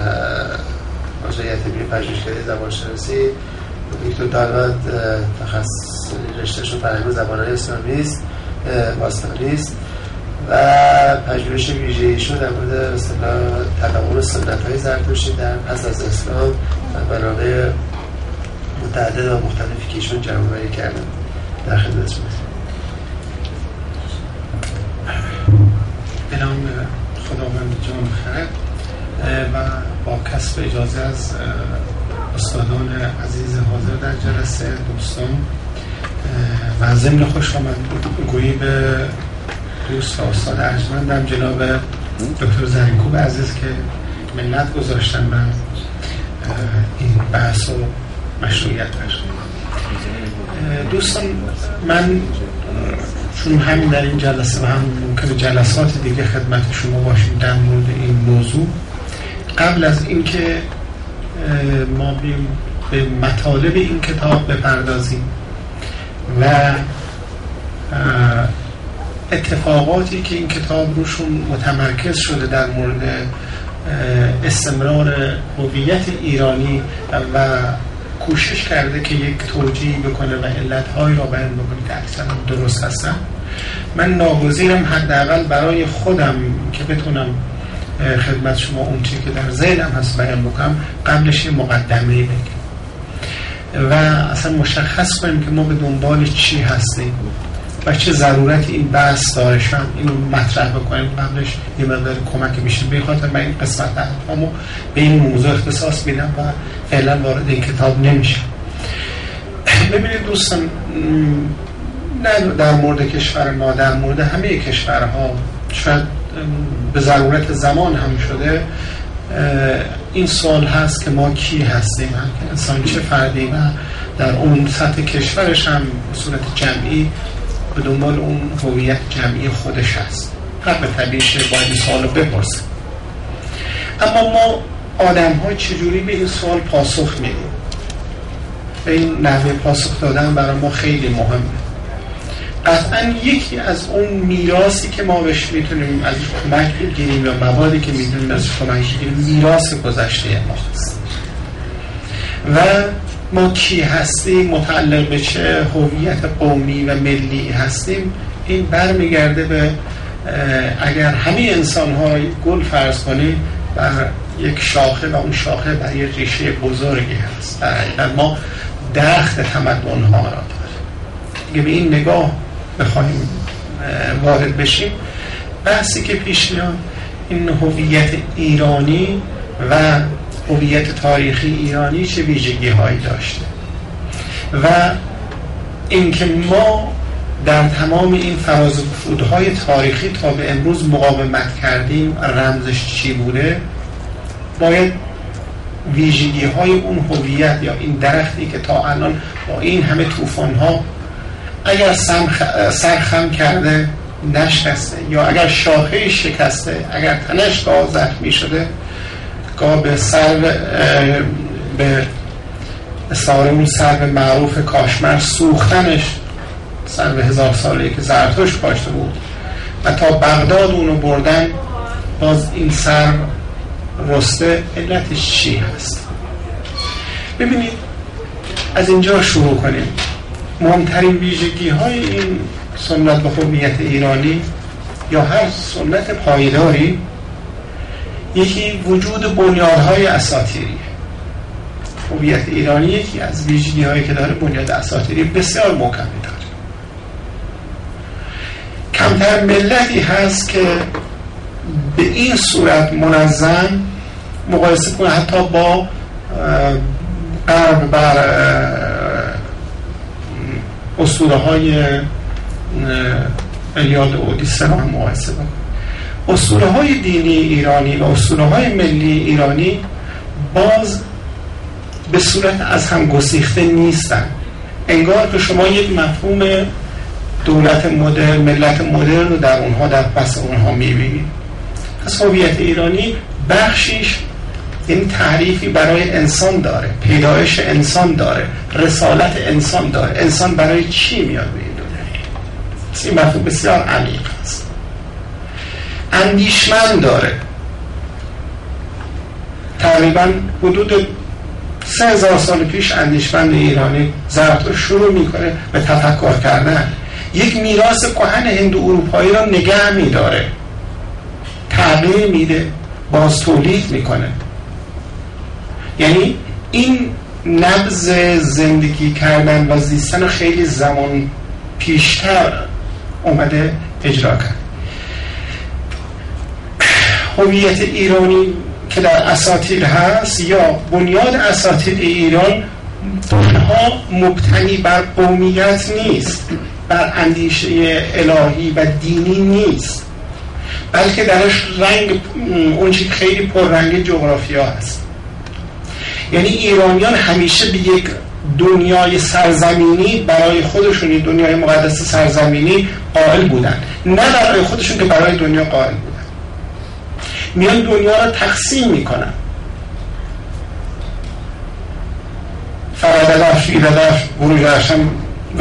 S1: وزارت علمی پژوهشگری زبانشناسی. دکتر دالان تخصص رشتهشون فرهنگ و زبان‌های اسلامی است، باستانی است و پژوهش ویژه‌ایشون در مورد اصطلاح تداول سنت‌های زرتشتی در پس از اسلام و منابع متعدد و مختلفی که ایشون جمع‌آوری کردن. در خدمتتون
S4: به نام خداوند جان خرد و با کسب اجازه از استادان عزیز حاضر در جلسه، دوستان و ضمن خوش آمد گویی به دوست و استاد ارجمندم جناب دکتر زرینکو عزیز که منت گذاشتن و این بحث و مشروعیت داشت. دوستان من چون همین در این جلسه و هم ممکنه جلسات دیگه خدمت شما باشیم در مورد این موضوع، قبل از اینکه ما بیم به مطالب این کتاب بپردازیم و اتفاقاتی که این کتاب روشون متمرکز شده در مورد استمرار هویت ایرانی و کوشش کرده که یک توجیه بکنه و علت‌هایی را بیان بکنه که اکثرا درست هستن، من ناگزیرم حداقل برای خودم که بتونم خدمت شما اون چیزی که در ذهنم هست بیان بکنم قبلش مقدمه‌ای بگم و اصلا مشخص کنیم که ما به دنبال چی هستیم و چه ضرورت این بحث دارشم اینو مطرح بکنیم. قبلش یه مقدار کمک میشه. به خاطر من این قسمت همو به این موضوع اختصاص میدم و فعلا وارد این کتاب نمیشه. ببینید دوستان، نه در مورد کشور ما، در مورد همه کشورها شاید به ضرورت زمان هم شده این سوال هست که ما کی هستیم، انسان چه فردی و در اون سطح کشورش هم به صورت جمعی به دنبال اون هویت جمعی خودش هست. حق طبیعیشه باید این سوال رو بپرسیم. اما ما آدم ها چجوری به این سوال پاسخ میدیم؟ به این نحوه پاسخ دادن برای ما خیلی مهمه. قطعا یکی از اون میراثی که ما بهش میتونیم از کمک بگیریم یا موادی که میتونیم از کمک بگیریم میراث گذشته ما هست و ما کی هستیم، متعلق به چه هویت قومی و ملی هستیم. این برمیگرده به اگر همه انسان ها را گل فرض کنیم بر یک شاخه و اون شاخه بر یک ریشه بزرگی هست. در حقیقت ما درخت تمدن ها را داریم. اگه به این نگاه بخوایم وارد بشیم، بحثی که پیش میاد این هویت ایرانی و هویت تاریخی ایرانی چه ویژگی هایی داشته و اینکه ما در تمام این فراز و فرودهای تاریخی تا به امروز مقاومت کردیم رمزش چی بوده، باید ویژگی های اون هویت یا این درختی که تا الان با این همه طوفان ها اگر سرخم کرده نشکسته یا اگر شاخه شکسته، اگر تنش گاه زخمی شده، گاه به سر به سارمون سر معروف کاشمر سوختنش، سر به هزار ساله که زرتشت کاشته بود و تا بغداد اونو بردن، باز این سر رسته، علتش چی هست؟ ببینید از اینجا شروع کنیم. مهمترین ویژگی های این سنت و هویت ایرانی یا هر سنت پایداری، یکی وجود بنیادهای اساطیری. هویت ایرانی یکی از ویژگی هایی که داره بنیاد اساطیری بسیار محکمی داره. کمتر ملتی هست که به این صورت منظم مقایسه کنه حتی با غرب بر اسطوره های الیاد و اودیسه رو هم مقایسه کنه. اسطوره های دینی ایرانی و اسطوره های ملی ایرانی باز به صورت از هم گسیخته نیستن. انگار که شما یک مفهوم دولت مدرن، ملت مدرن رو در اونها در پس اونها میبینید. پس هویت ایرانی بخشیش این تعریفی برای انسان داره، پیدایش انسان داره، رسالت انسان داره. انسان برای چی میاد به این دنیا؟ این مفهوم بسیار عمیق است. اندیشمند داره. تقریبا حدود سه هزار سال پیش اندیشمند ایرانی زرتشت شروع میکنه به تفکر کردن. یک میراث کهن هندو اروپایی را نگه میداره، تغییر میده، باز تولید میکنه. یعنی این نبض زندگی کردن و زیستن خیلی زمان پیشتر اومده اجرا کرد. هویت ایرانی که در اساطیر هست یا بنیاد اساطیر ایران تنها مبتنی بر قومیت نیست، بر اندیشه الهی و دینی نیست، بلکه درش رنگ اون چیز خیلی پررنگ جغرافیا هست. یعنی ایرانیان همیشه به یک دنیای سرزمینی برای خودشون، دنیای مقدس سرزمینی قائل بودن، نه برای خودشون که برای دنیا قائل بودن. میان دنیا را تقسیم میکنن، فرادلش، ایردش، بروجرشم و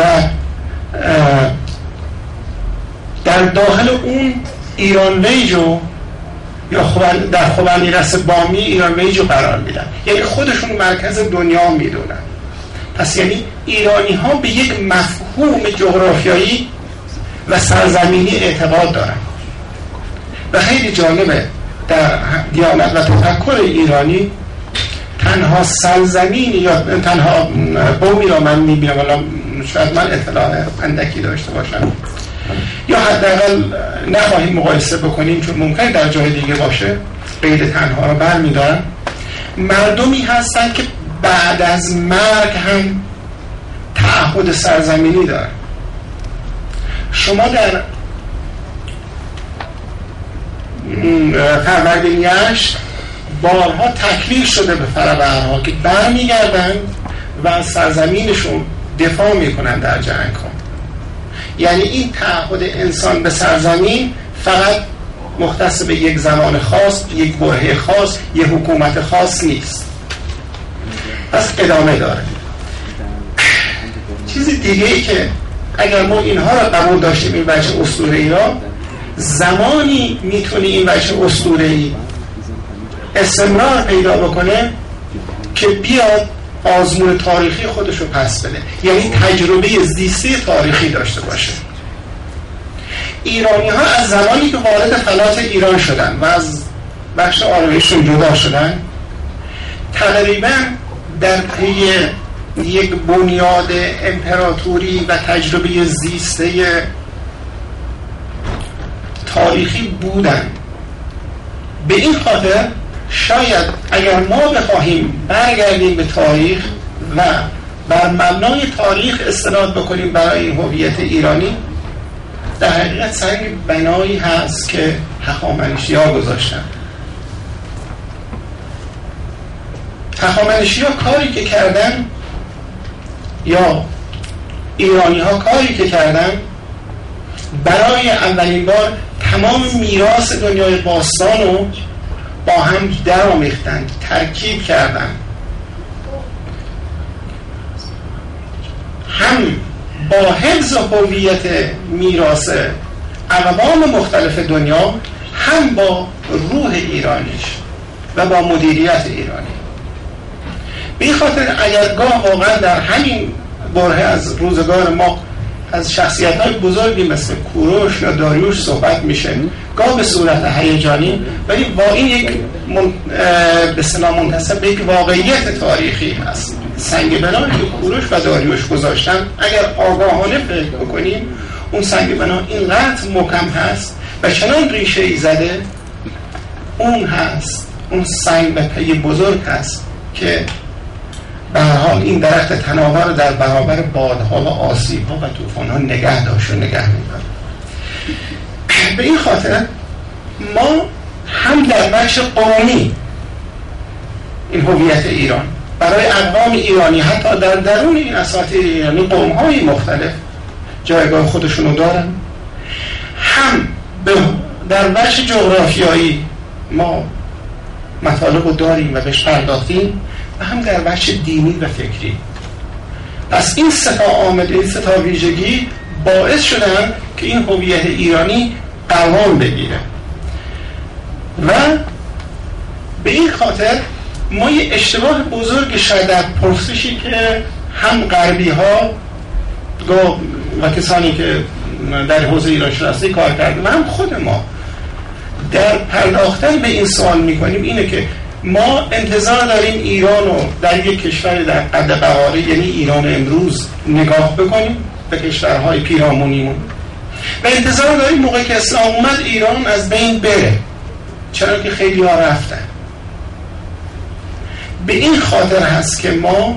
S4: در داخل اون ایران ویجو یا خوبن در خوبنیرس بامی ایران ویجو قرار میدن، یعنی خودشون مرکز دنیا میدونن. پس یعنی ایرانی ها به یک مفهوم جغرافیایی و سرزمینی اعتقاد دارن و خیلی جالبه در دیانت و تفکر ایرانی تنها سرزمینی یا تنها قومی را من میبینم، ولی شاید من اطلاع اندکی داشته باشم یا حداقل نخواهیم مقایسه بکنیم چون ممکن در جای دیگه باشه، قید تنها را برمیدارن. مردمی هستن که بعد از مرگ هم تعهد سرزمینی دارن. شما در فروردین هشت بارها تکلیل شده به فربرها که برمیگردن و از سرزمینشون دفاع میکنن در جنگ ها. یعنی این تعهد انسان به سرزمین فقط مختص به یک زمان خاص، یک برهه خاص، یک حکومت خاص نیست. پس ادامه داره. چیز دیگه ای که اگر ما اینها را قبول داشتیم این وجه اسطوره‌ای را، زمانی میتونه این وجه اسطوره‌ای استمرار پیدا بکنه که بیاد آزمون تاریخی خودش رو پس بده، یعنی تجربه زیستی تاریخی داشته باشه. ایرانی ها از زمانی که وارد فلات ایران شدن و از بخش آرایششون جدا شدن، تقریبا در پی یک بنیاد امپراتوری و تجربه زیسته تاریخی بودن. به این خاطر شاید اگر ما بخواهیم برگردیم به تاریخ و بر مبنای تاریخ استناد بکنیم برای این هویت ایرانی، در حقیقت سنگ بنایی هست که هخامنشی‌ها گذاشتن. هخامنشی‌ها کاری که کردن یا ایرانی‌ها کاری که کردن، برای اولین بار تمام میراث دنیای باستان رو با هم در آمیختن، ترکیب کردن، هم با حفظ هویت میراث اقوام مختلف دنیا، هم با روح ایرانیش و با مدیریت ایرانی. به این خاطر اگر گاه واقعا در همین بره از روزگار ما از شخصیت‌های بزرگی مثل کوروش یا داریوش صحبت میشه، گاه به صورت هیجانی، ولی با این یک من... به اصطلاح منتسب به یک واقعیت تاریخی هست. سنگ بنایی که کوروش و داریوش گذاشتن، اگر آگاهانه فکر بکنیم، اون سنگ بنا اینقدر محکم هست و چنان ریشه‌ای زده، اون هست، اون سنگ به پی بزرگ هست که به هر حال این درخت تناور در برابر بادها و آسیب‌ها و طوفان‌ها نگه داشت و نگه می‌داره. به این خاطر ما هم در بخش قومی این هویت ایران برای اقوام ایرانی، حتی در درون این اساطیر ایرانی قوم‌های مختلف جایگاه خودشونو دارن، هم در بخش جغرافیایی ما مطالب رو داریم و بهش پرداختیم، و هم در بخش دینی و فکری. پس این سه تا عامل، این سه تا ویژگی باعث شدن که این هویت ایرانی قوام بگیره و به این خاطر ما یه اشتباه بزرگ شاید در پرسشی که هم غربی ها و کسانی که در حوزه ایران شناسی کار کردن و هم خود ما در پرداختن به این سوال میکنیم اینه که ما انتظار داریم ایران رو در یک کشور در قد بقاره، یعنی ایران امروز، نگاه بکنیم به کشورهای پیرامونیمون و انتظار داریم موقعی که اسلام اومد ایران از بین بره، چرا که خیلی ها رفتن. به این خاطر هست که ما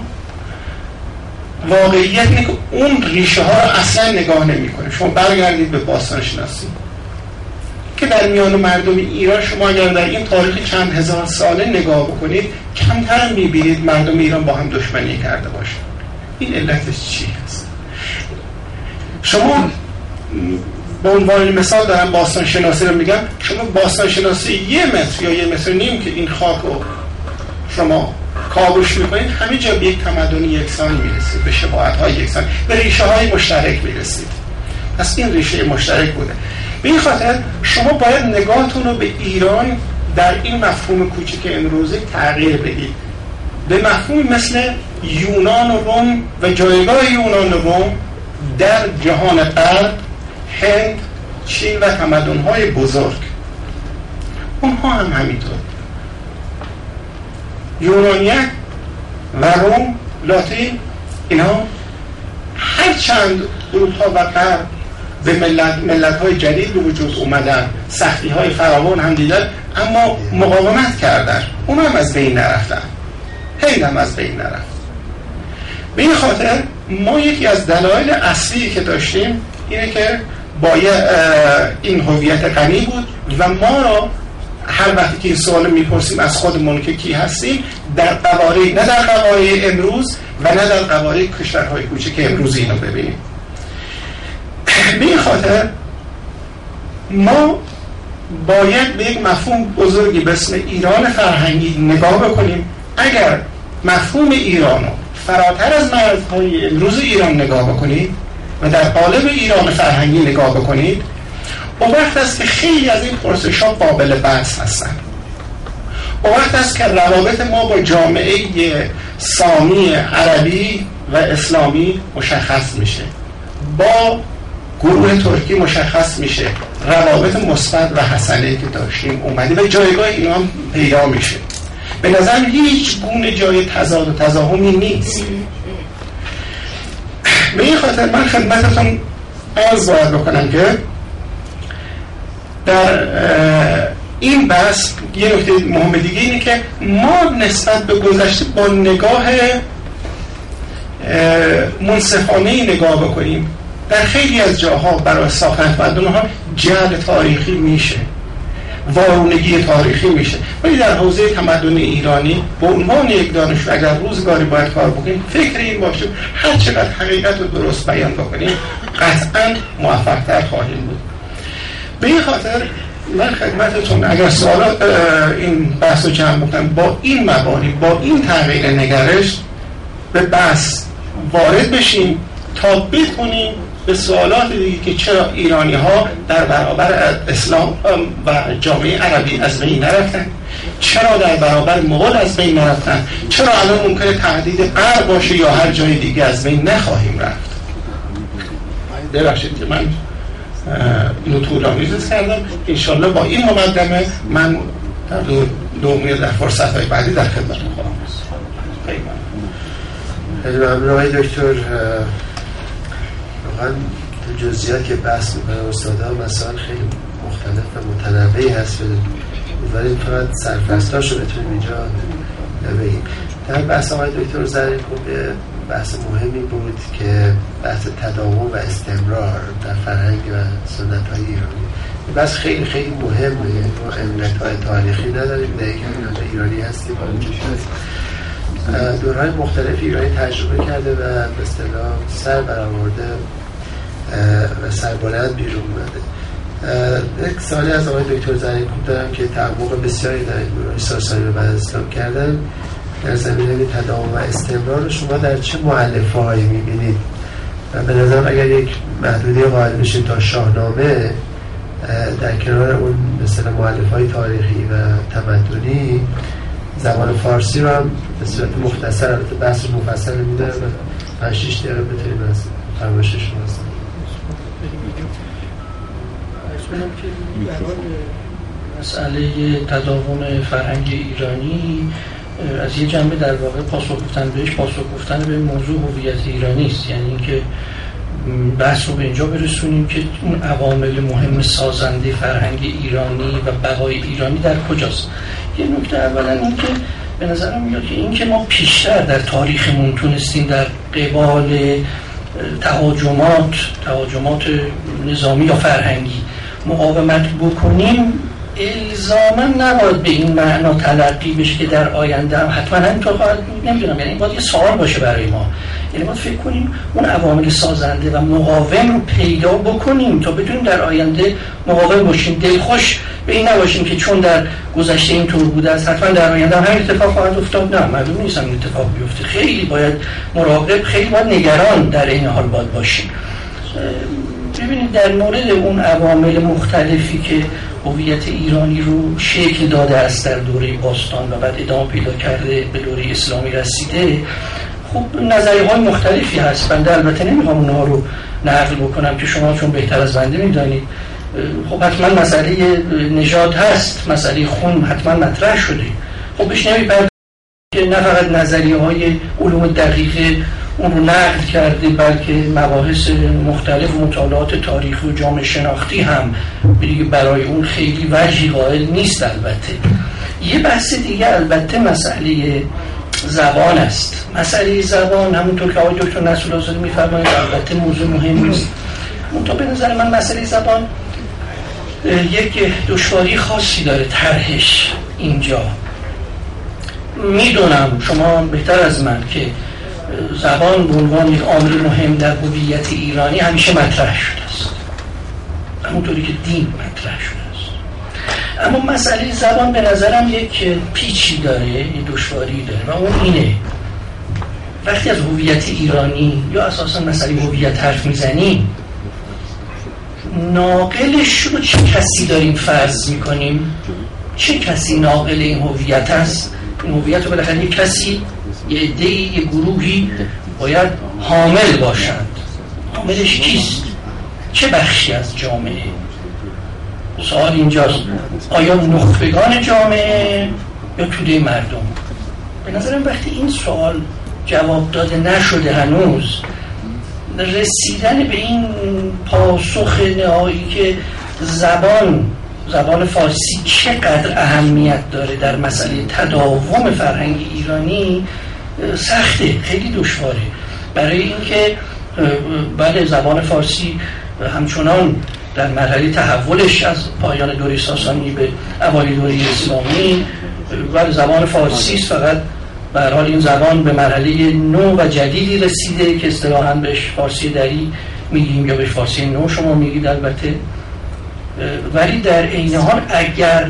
S4: واقعیت اینه که اون ریشه ها رو اصلا نگاه نمی کنیم. شما برگردید به باستان شناسی که در میان مردم ایران، شما اگر در این تاریخ چند هزار ساله نگاه بکنید، کمتر میبینید مردم ایران با هم دشمنی کرده باشن. این علتش چی هست؟ شما به عنوان مثال دارم باستان شناسی رو میگم، شما باستان شناسی یه متر یا یه متر نیم که این خاک رو شما کاوش میکنید، همه جا به یک تمدنی یکسان میرسید، به شباهت‌های یکسان، به ریشه های مشترک میرسید. پس این ریشه مشترک بوده. به این خاطر شما باید نگاهتون رو به ایران در این مفهوم کوچیک امروزی تغییر بدید، به مفهومی مثل یونان و روم و جایگاه یونان و روم در جهان غرب، هند، چین و تمدن‌های بزرگ. اونها هم همینطور. یونانیت و روم، لاتین، اینا هرچند اروپا و غرب به ملت ملت‌های جدید به وجود اومدن، سختی‌های فراوان هم دیدن، اما مقاومت کردن، اون هم از بین نرفتن، هند هم از بین نرفت. به این خاطر ما یکی از دلایل اصلی که داشتیم اینه که باید این هویت غنی بود و ما را هر وقتی که این سوال میپرسیم از خودمون که کی هستیم، در قواره، نه در قواره امروز و نه در قواره کشورهای کوچک امروزی اینو ببینیم. به این خاطر ما باید به یک مفهوم بزرگی به اسم ایران فرهنگی نگاه بکنیم. اگر مفهوم ایران رو فراتر از مرزهای امروز ایران نگاه بکنید و در قالب ایران فرهنگی نگاه بکنید، اون وقت است که خیلی از این پرسش‌ها قابل بحث هستن. اون وقت است که روابط ما با جامعه سامی عربی و اسلامی مشخص میشه، با گروه ترکی مشخص میشه، روابط مثبت و حسنه‌ای که داشتیم اومده و جایگاه اینا هم پیدا میشه. به نظر هیچ گونه جای تضاد و تزاحمی نیست. به این خاطر من خدمتتون عرض باید بکنم که در این بحث یه نکته مهم دیگه اینه که ما نسبت به گذشته با نگاه منصفانه نگاه بکنیم. در خیلی از جاها برای ساختن مردم ها جعل تاریخی میشه، وارونگی تاریخی میشه، ولی در حوزه تمدن ایرانی به عنوان یک دانشجو اگر روزگاری باید کار بکنیم فکر این باشه هر چقدر حقیقت رو درست بیان بکنیم قطعا موفق‌تر خواهیم بود. به این خاطر من خدمتتون اگر سوالات این بحث رو جمع بکنم با این مبانی، با این تغییر نگرش به بحث وارد بشیم تا بتونیم به سوالات دیگه که چرا ایرانی ها در برابر اسلام و جامعه عربی از بین نرفتن، چرا در برابر مغول از بین نرفتن، چرا الان ممکنه تهدید غرب باشه یا هر جای دیگه از بین نخواهیم رفت. ببخشید که من اینو طولانی کردم. انشالله با این مقدمه من در دو دومی در فرصت های بعدی در خدمت خواهم است. خیلی
S1: خیلی ممنون آقای دکتر. واقعا تو جزئیات که بحث میکنه استادا مسائل خیلی مختلف و متنوعی هست، ولی فقط سرفرستاشو بتونیم اینجا بگیم. در بحث آقای دکتر زرینکوب بحث مهمی بود که بحث تداوم و استمرار در فرهنگ و سنت‌های ایرانی. بحث خیلی خیلی مهمه. ما علت‌های تاریخی نداریم، نه اینکه ایرانی هستیم و وجود هست. دورهای مختلف ایرانی تجربه کرده و به اصطلاح سر برآورده و سربلند بیرون اومده. یک سالی از آقای دکتر زرینکوب دارم که تعمق بسیاری در این دورهای ساسانی و بعد اسلام کردن. در زمینه تداوم و استمرار رو شما در چه مؤلفه‌هایی می‌بینید؟ و به نظرم اگر یک محدودی قائل بشید تا شاهنامه در کنار اون مثلا مؤلفه‌های تاریخی و تمدنی، زبان فارسی رو هم به صورت مختصر، البته بحث مفصل می‌داره و پنج شش دقیقه بتونیم از فرمایش شما هستم.
S2: مسئله تداوم فرهنگ ایرانی از یه جنبه در واقع پاسخ گفتن بهش پاسخ گفتن به موضوع هویت ایرانی است. یعنی اینکه بحث رو به اینجا برسونیم که اون عوامل مهم سازنده فرهنگ ایرانی و بقای ایرانی در کجاست. یه نکته اولا این که به نظرم میاد که این که ما پیشتر در تاریخمون تونستیم در قبال تهاجمات تهاجمات نظامی یا فرهنگی مقاومت بکنیم، الزاما نباید به این معنا تلقی بشه که در آینده هم حتما همینطور خواهد بود. نمیدونم، یعنی باید یه سوال باشه برای ما. یعنی باید فکر کنیم اون عوامل سازنده و مقاوم رو پیدا بکنیم تا بتونیم در آینده مقاوم باشیم. دلخوش به این نباشیم که چون در گذشته اینطور بوده است حتما در آینده هم همین اتفاق خواهد افتاد. نه، معلوم نیست این اتفاق بیفته. خیلی باید مراقب، خیلی باید نگران در این حال باید باشیم. ببینید در مورد اون عوامل مختلفی که هویت ایرانی رو شکل داده است در دوره باستان و بعد ادامه پیدا کرده به دوره اسلامی رسیده، خب نظریه های مختلفی هست. بنده البته نمیخوام اونها رو نقل بکنم که شما چون بهتر از بنده میدانید. خب حتما مسئله نژاد هست، مسئله خون حتما مطرح شده. خب بهش نمیپردازیم که نه فقط نظریه های علوم دقیقه اون رو نقل کرده، بلکه مباحث مختلف و مطالعات تاریخی و جامعه شناختی هم برای اون خیلی وجهی قائل نیست. البته یه بحث دیگه البته مسئله زبان است. مسئله زبان همونطور که آقای دکتر نصر آزادی می‌فرمایند البته موضوع مهمی است. منتها به نظر من مسئله زبان یک دشواری خاصی داره طرحش اینجا. میدونم شما بهتر از من که زبان به عنوان یک عامل مهم در هویت ایرانی همیشه مطرح شده است، همونطوری که دین مطرح شده است. اما مسئله زبان به نظرم یک پیچی داره، یک دشواری داره و اون اینه وقتی از هویت ایرانی یا اساسا مسئله هویت حرف میزنیم، ناقلش رو چه کسی داریم فرض میکنیم؟ چه کسی ناقل این هویت است؟ این هویت رو بالاخره یک کسی، یه عده‌ای، یه گروهی باید حامل باشند. حاملش کیست؟ چه بخشی از جامعه؟ سوال اینجاست، آیا نخبگان جامعه یا توده مردم؟ به نظرم وقتی این سوال جواب داده نشده هنوز، رسیدن به این پاسخ نهایی که زبان زبان فارسی چقدر اهمیت داره در مسئله تداوم فرهنگ ایرانی سخته، خیلی دشواره. برای اینکه بله زبان فارسی همچنان در مرحله تحولش از پایان دوره ساسانی به اوایل دوره اسلامی، بله زبان فارسی است، فقط به هر حال این زبان به مرحله نو و جدیدی رسیده که اصطلاحاً بهش فارسی دری میگیم یا به فارسی نو شما میگید البته. ولی در عین حال اگر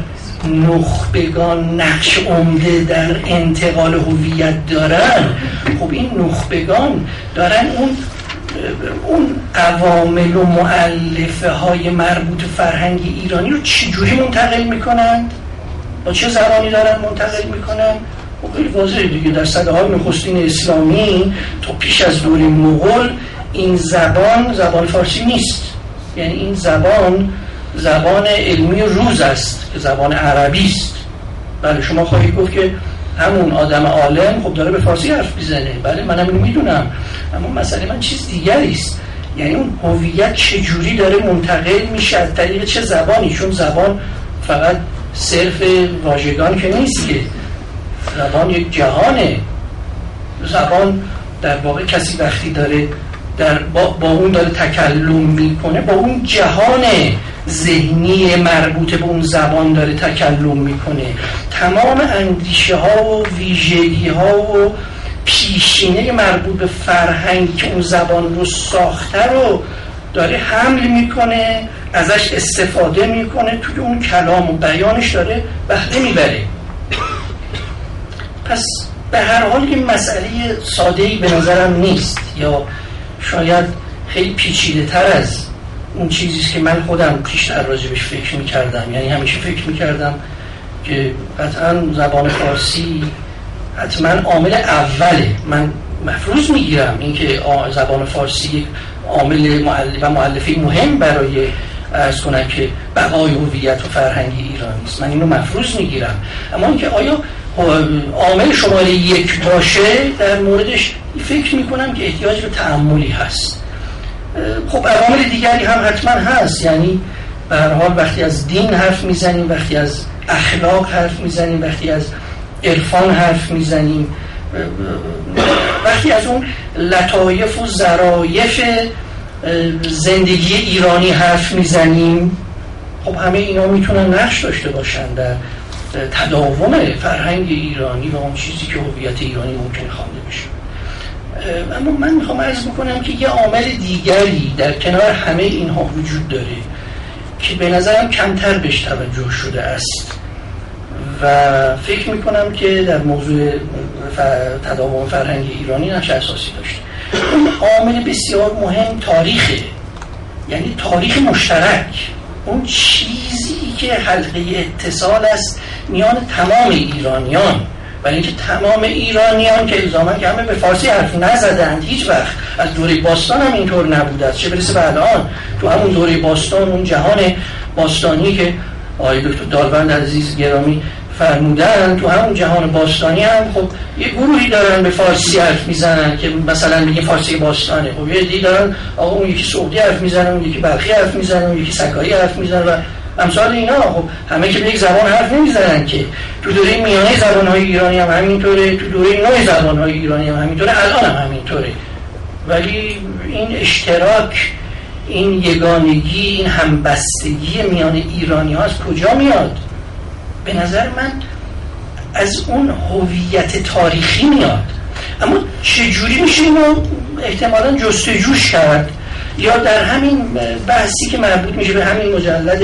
S2: نخبگان نقش عمده در انتقال هویت دارن، خب این نخبگان دارن اون اون عوامل و مؤلفه های مربوط فرهنگ ایرانی رو چجوری منتقل میکنند؟ با چه زبانی دارن منتقل میکنن؟ خب خیلی واضحه دیگه، در سده‌های نخستین اسلامی تا پیش از دوره مغول این زبان زبان فارسی نیست. یعنی این زبان زبان علمی روز است که زبان عربی است. بله شما خواهید گفت که همون آدم عالم خب داره به فارسی حرف میزنه، بله منم اینو میدونم، اما مسئله من چیز دیگری است. یعنی اون هویت چجوری داره منتقل میشه، از طریق چه زبانی؟ چون زبان فقط صرف واژگان که نیست، که زبان یک جهانه. زبان در واقع کسی وقتی داره در با, با اون داره تکلم میکنه، با اون جهان ذهنی مربوط به اون زبان داره تکلم میکنه. تمام اندیشه ها و ویژگی ها و پیشینه مربوط به فرهنگ که اون زبان رو ساخته رو داره حمل میکنه، ازش استفاده میکنه، توی اون کلام و بیانش داره بهره میبره. پس به هر حال این مسئله ساده‌ای به نظرم نیست، یا شاید خیلی پیچیده تر از اون چیزیست که من خودم پیشتر راجبش فکر میکردم. یعنی همیشه فکر میکردم که قطعا زبان فارسی حتما عامل اوله. من مفروض میگیرم اینکه زبان فارسی یک عامل مؤلف و مؤلفه مهم برای عرض کنم که بقای هویت و فرهنگ ایرانی است. من اینو مفروض میگیرم، اما اینکه آیا عامل شماره یک باشه، در موردش فکر میکنم که احتیاج به تأملی هست. خب عوامل دیگری هم حتما هست. یعنی به هر حال وقتی از دین حرف میزنیم، وقتی از اخلاق حرف میزنیم، وقتی از عرفان حرف میزنیم، وقتی از اون لطایف و ظرایف زندگی ایرانی حرف میزنیم، خب همه اینا میتونن نقش داشته باشن در تداوم فرهنگ ایرانی و اون چیزی که هویت ایرانی ممکنه خوانده بشه. اما من میخوام عرض بکنم که یه عامل دیگری در کنار همه اینها وجود داره که به نظرم کمتر بهش توجه شده است و فکر میکنم که در موضوع تداوم فرهنگ ایرانی نقش اساسی داشته. اون عامل بسیار مهم تاریخه، یعنی تاریخ مشترک، اون چیزی که حلقه اتصال است میان تمام ایرانیان. ولی اینکه تمام ایرانیان که الزاما که همه به فارسی حرف نزدند، هیچ وقت از دوره باستان هم اینطور نبوده است، چه برسه به الان. تو همون دوره باستان، اون جهان باستانی که آقای دکتر دالبند عزیز گرامی فرمودن، تو همون جهان باستانی هم خب یه گروهی دارن به فارسی حرف میزنن که مثلا میگه فارسی باستانه. خب یه دی دارن آقا اون یکی سعودی حرف میزنه، اون یکی بلخی حرف میزنه، اون یکی سکایی حرف میزنه و امثال اینا. خب همه که به یک زبان حرف نمیزنن که. تو دوره میانه زبان‌های ایرانی هم همینطوره، تو دوره نوع زبان‌های ایرانی هم همینطوره، الان هم همینطوره. ولی این اشتراک، این یگانگی، این همبستگی میان ایرانی‌ها از کجا میاد؟ به نظر من از اون هویت تاریخی میاد. اما چجوری میشه اینو احتمالاً جستجوش کرد؟ یا در همین بحثی که مربوط میشه به همین مجلد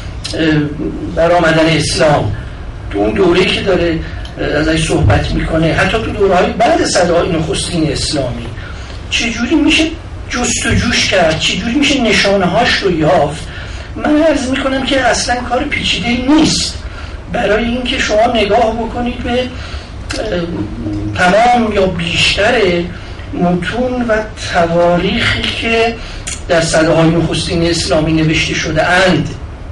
S2: برآمدن اسلام، تو اون دوره‌ای که داره ازش صحبت میکنه، حتی تو دوره‌های بعد صدای نخستین اسلامی، چجوری میشه جستجوش کرد؟ چجوری میشه نشانه‌هاش رو یافت؟ من عرض میکنم که اصلا کار پیچیده‌ای نیست. برای اینکه شما نگاه بکنید به تمام یا بیشتر متون و تواریخی که در سده های نخستین اسلامی نوشته شده اند،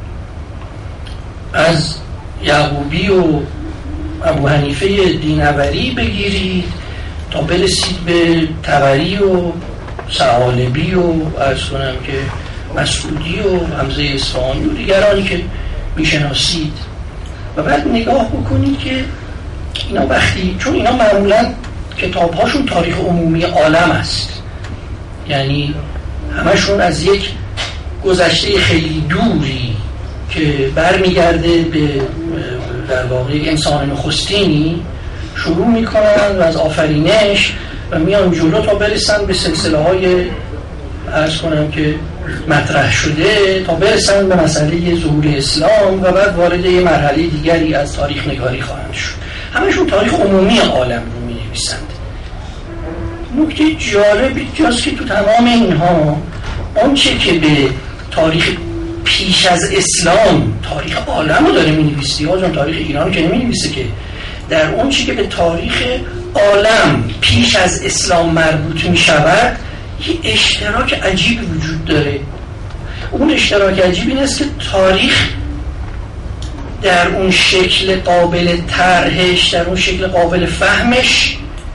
S2: از یعقوبی و ابو حنیفه دینوری بگیرید تا برسید به طبری و ثعالبی و عرض کنم که مسعودی و حمزه اصفهانی و دیگرانی که میشناسید و بعد نگاه بکنید که اینا وقتی، چون اینا معمولا کتاب‌هاشون تاریخ عمومی عالم است، یعنی همشون از یک گذشته خیلی دوری که برمیگرده به در واقع انسان نخستینی شروع میکنن و از آفرینش و میان جلو تا برسن به سلسله های عرض کنم که مطرح شده تا برسن به مسئله ظهور اسلام و بعد وارد یه مرحله دیگری از تاریخ نگاری خواهند شد. همشون تاریخ عمومی عالم رو می نویسند. نکته جالب اینجاست که تو تمام اینها آنچه که به تاریخ پیش از اسلام تاریخ عالم رو داره می نویسه، یا جان تاریخ ایران که نمی نویسه، که در اون چی که به تاریخ عالم پیش از اسلام مربوط می شود یه اشتراک عجیبی وجود داره. اون اشتراک عجیب این است که تاریخ در اون شکل قابل طرحش، در اون شکل قابل فهمش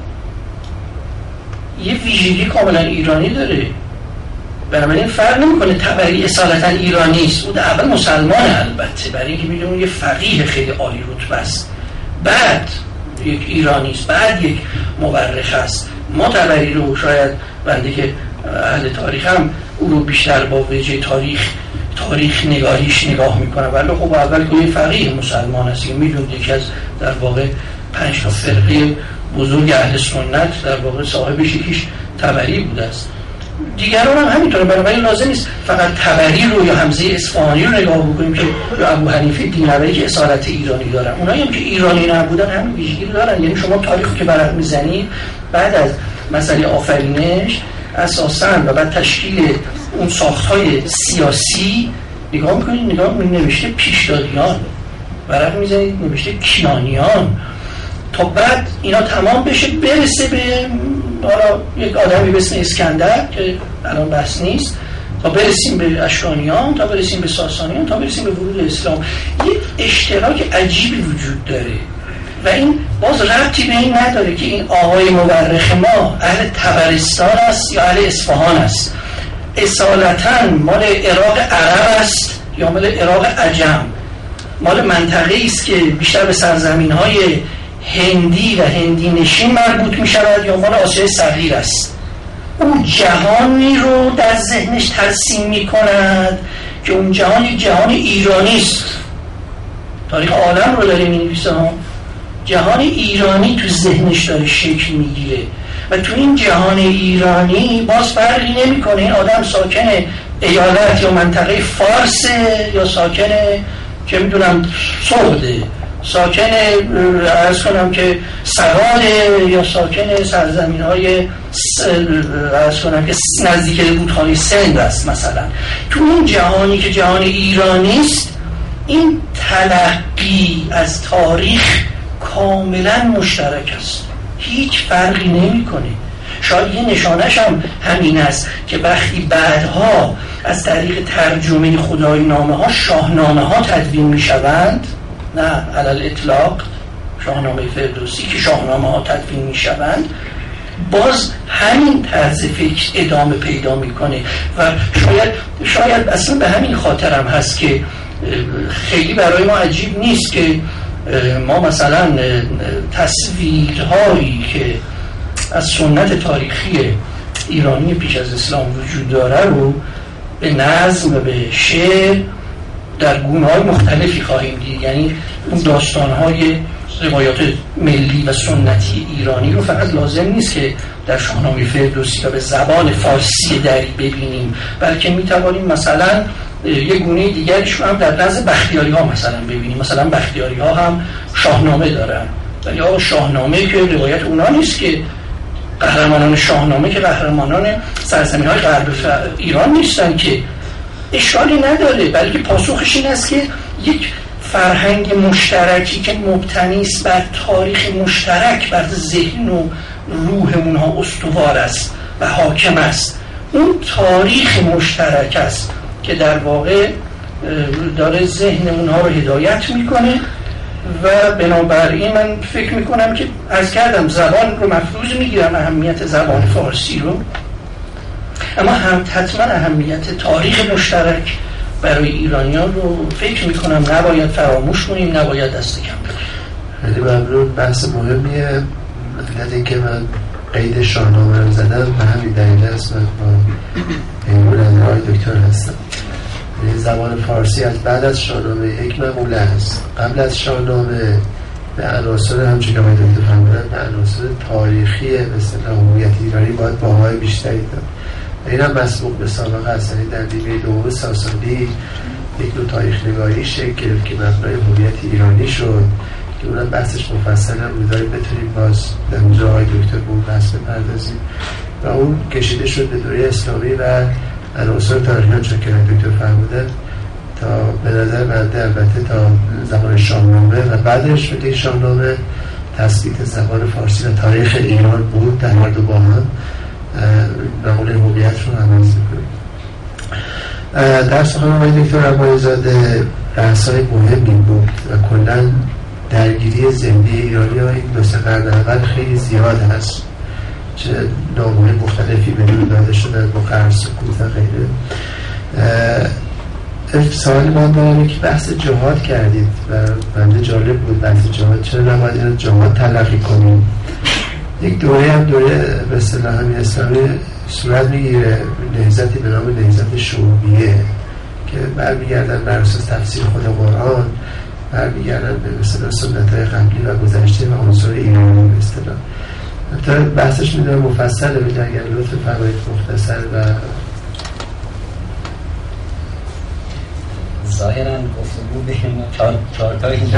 S2: یه ویژگی کاملا ایرانی داره. بنابراین فرق نمی‌کنه طبری اصالتا ایرانی است، اون اول مسلمان البته، برای اینکه می‌دونیم یه فقیه خیلی عالی رتبه است، بعد یک ایرانی است، بعد یک مورخ است. ما طبری رو شاید بنده که اهل تاریخ هم او رو بیشتر با وجه تاریخ تاریخ نگاریش نگاه میکنه، ولی خب اول که یه فقیه مسلمان است، میدونید یکی از در واقع پنج تا فرقه بزرگ اهل سنت در واقع صاحبش یکیش طبری بوده است. دیگران هم همینطوره. بنابراین لازم نیست فقط طبری رو یا حمزه اصفهانی رو نگاه بکنیم که یا ابو حنیفه دینوری که اصالت ایرانی دارن، اونایی هم که ایرانی نبودن همین ویژگی رو دارن. یعنی شما تاریخو که برق میزنید بعد از مسئله آفرینش اساساً و بعد تشکیل اون ساخت‌های سیاسی نگاه میکنید، نگاه میکنید نوشته پیشدادیان، برق میزنید نوشته کیانیان، تا بعد اینا تمام بشه برسه به حالا یک آدمی به اسم اسکندر که الان بحث نیست، تا برسیم به اشکانیان، تا برسیم به ساسانیان، تا برسیم به ورود اسلام. یک اشتراک عجیبی وجود داره و این باز ربطی به این نداره که این آقای مورخ ما اهل طبرستان است یا اهل اصفهان است، اصالتاً مال عراق عرب است یا مال عراق عجم، مال منطقه‌ای است که بیشتر به سرزمین‌های هندی و هندی نشین مربوط می شود یا مال آسیای صغیر است. اون جهانی رو در ذهنش ترسیم می کند که اون جهان یک جهان ایرانی است. تاریخ عالم رو داره می نویسه ها، جهان ایرانی تو ذهنش داره شکل می گیره و تو این جهان ایرانی باز فرقی نمی کنه این آدم ساکن ایالت یا منطقه فارس یا ساکن که می دونم سعوده، ساکن عرض کنم که سراده یا ساکن سرزمین های عرض کنم که نزدیک رودخانه سند است مثلا. تو اون جهانی که جهان ایرانی است این تلقی از تاریخ کاملا مشترک است، هیچ فرقی نمی کنه. شاید یه نشانش هم همین است که وقتی بعدها از طریق ترجمه خدای نامه ها شاهنامه ها تدوین می شوند، نه علل اطلاق شاهنامه فردوسی که شاهنامه ها تدوین می شوند، باز همین طرز فکر ادامه پیدا میکنه و شاید شاید اصلا به همین خاطرم هست که خیلی برای ما عجیب نیست که ما مثلا تصویرهایی که از سنت تاریخی ایرانی پیش از اسلام وجود داره رو به نظم و به شعر در گونه‌های مختلفی خواهیم دید. یعنی اون داستان‌های روایات ملی و سنتی ایرانی رو فقط لازم نیست که در شاهنامه فردوسی و به زبان فارسی دری ببینیم، بلکه می‌توانیم مثلا یک گونه دیگرش رو هم در نزد بختیاری‌ها مثلا ببینیم. مثلا بختیاری‌ها هم شاهنامه دارن، ولی آقا شاهنامه که روایت اونا نیست، که قهرمانان شاهنامه که قهرمانان سرزمین‌های غرب ایران نیستن، که اشکالی نداره، بلکه پاسخش این است که یک فرهنگ مشترکی که مبتنی است بر تاریخ مشترک بر ذهن و روحمون ها استوار است و حاکم است. اون تاریخ مشترک است که در واقع داره ذهن اونها رو هدایت میکنه و بنابراین من فکر میکنم که از کردم زبان رو مفروض میگیرم، اهمیت زبان فارسی رو، اما هم حتما اهمیت تاریخ مشترک برای ایرانیان رو فکر میکنم نباید فراموش کنیم، نباید دست کم بدیم.
S1: خیلی ممنون. بحث مهمیه. علت اینکه من قید شاهنامه رو زدم به همین دلیل است. من با بلنده های دکتر هستم. زبان فارسی از بعد از شاهنامه یک مقوله است. قبل از شاهنامه به عناصر همچون که باید دکتر فرمودن به عناصر تاریخی به اصطلاح هویت ایرانی باید باهای بیشتری داد. این هم مسبوق به سابقه است. در نیمه دوم ساسانی یک نوع تاریخ نگاری شکل گرفت که مبنای هویت ایرانی شد که اونم بحثش مفصل هم می‌داریم، بتونیم باز در حضور آقای دکتر به اون بحث بپردازیم و اون کشیده شد به دوره اسلامی و عناصر تاریخی چون که دکتر فرمودن تا به نظر بنده البته تا زمان شاهنامه و بعدش به شاهنامه تثبیت زبان فارسی و تاریخ ایران بود. در هر دو با هم مقوله هویت رو عمل می‌کنیم. در سخن آقای دکتر رباعی‌زاده بحث‌های مهمی بود و کلاً درگیری ذهنی ایرانی ها این دو سه قرن اول خیلی زیاد هست، چه نامه‌های مختلفی به روی داده شدن با قرن سکوت و غیره. سوالی من دارم که بحث جهاد کردید و بنده جالب بود بحث جهاد، چرا نباید این جهاد تلقی کنیم؟ یک دوره هم دوره به اصطلاح همین اسلامی صورت میگیره، نهضتی به نام نهضت شعوبیه که برمیگردن بر اساس تفسیر خود قرآن، برمیگردن به اصطلاح سنت‌های قبلی و گذشته و عنصر ایرانی به اصطلاح. البته بحثش میدونم مفصله، ولی اگر لطف فرمایید مختصر و
S3: ظاهراً گفتگو بین چهار چهار تا اینجا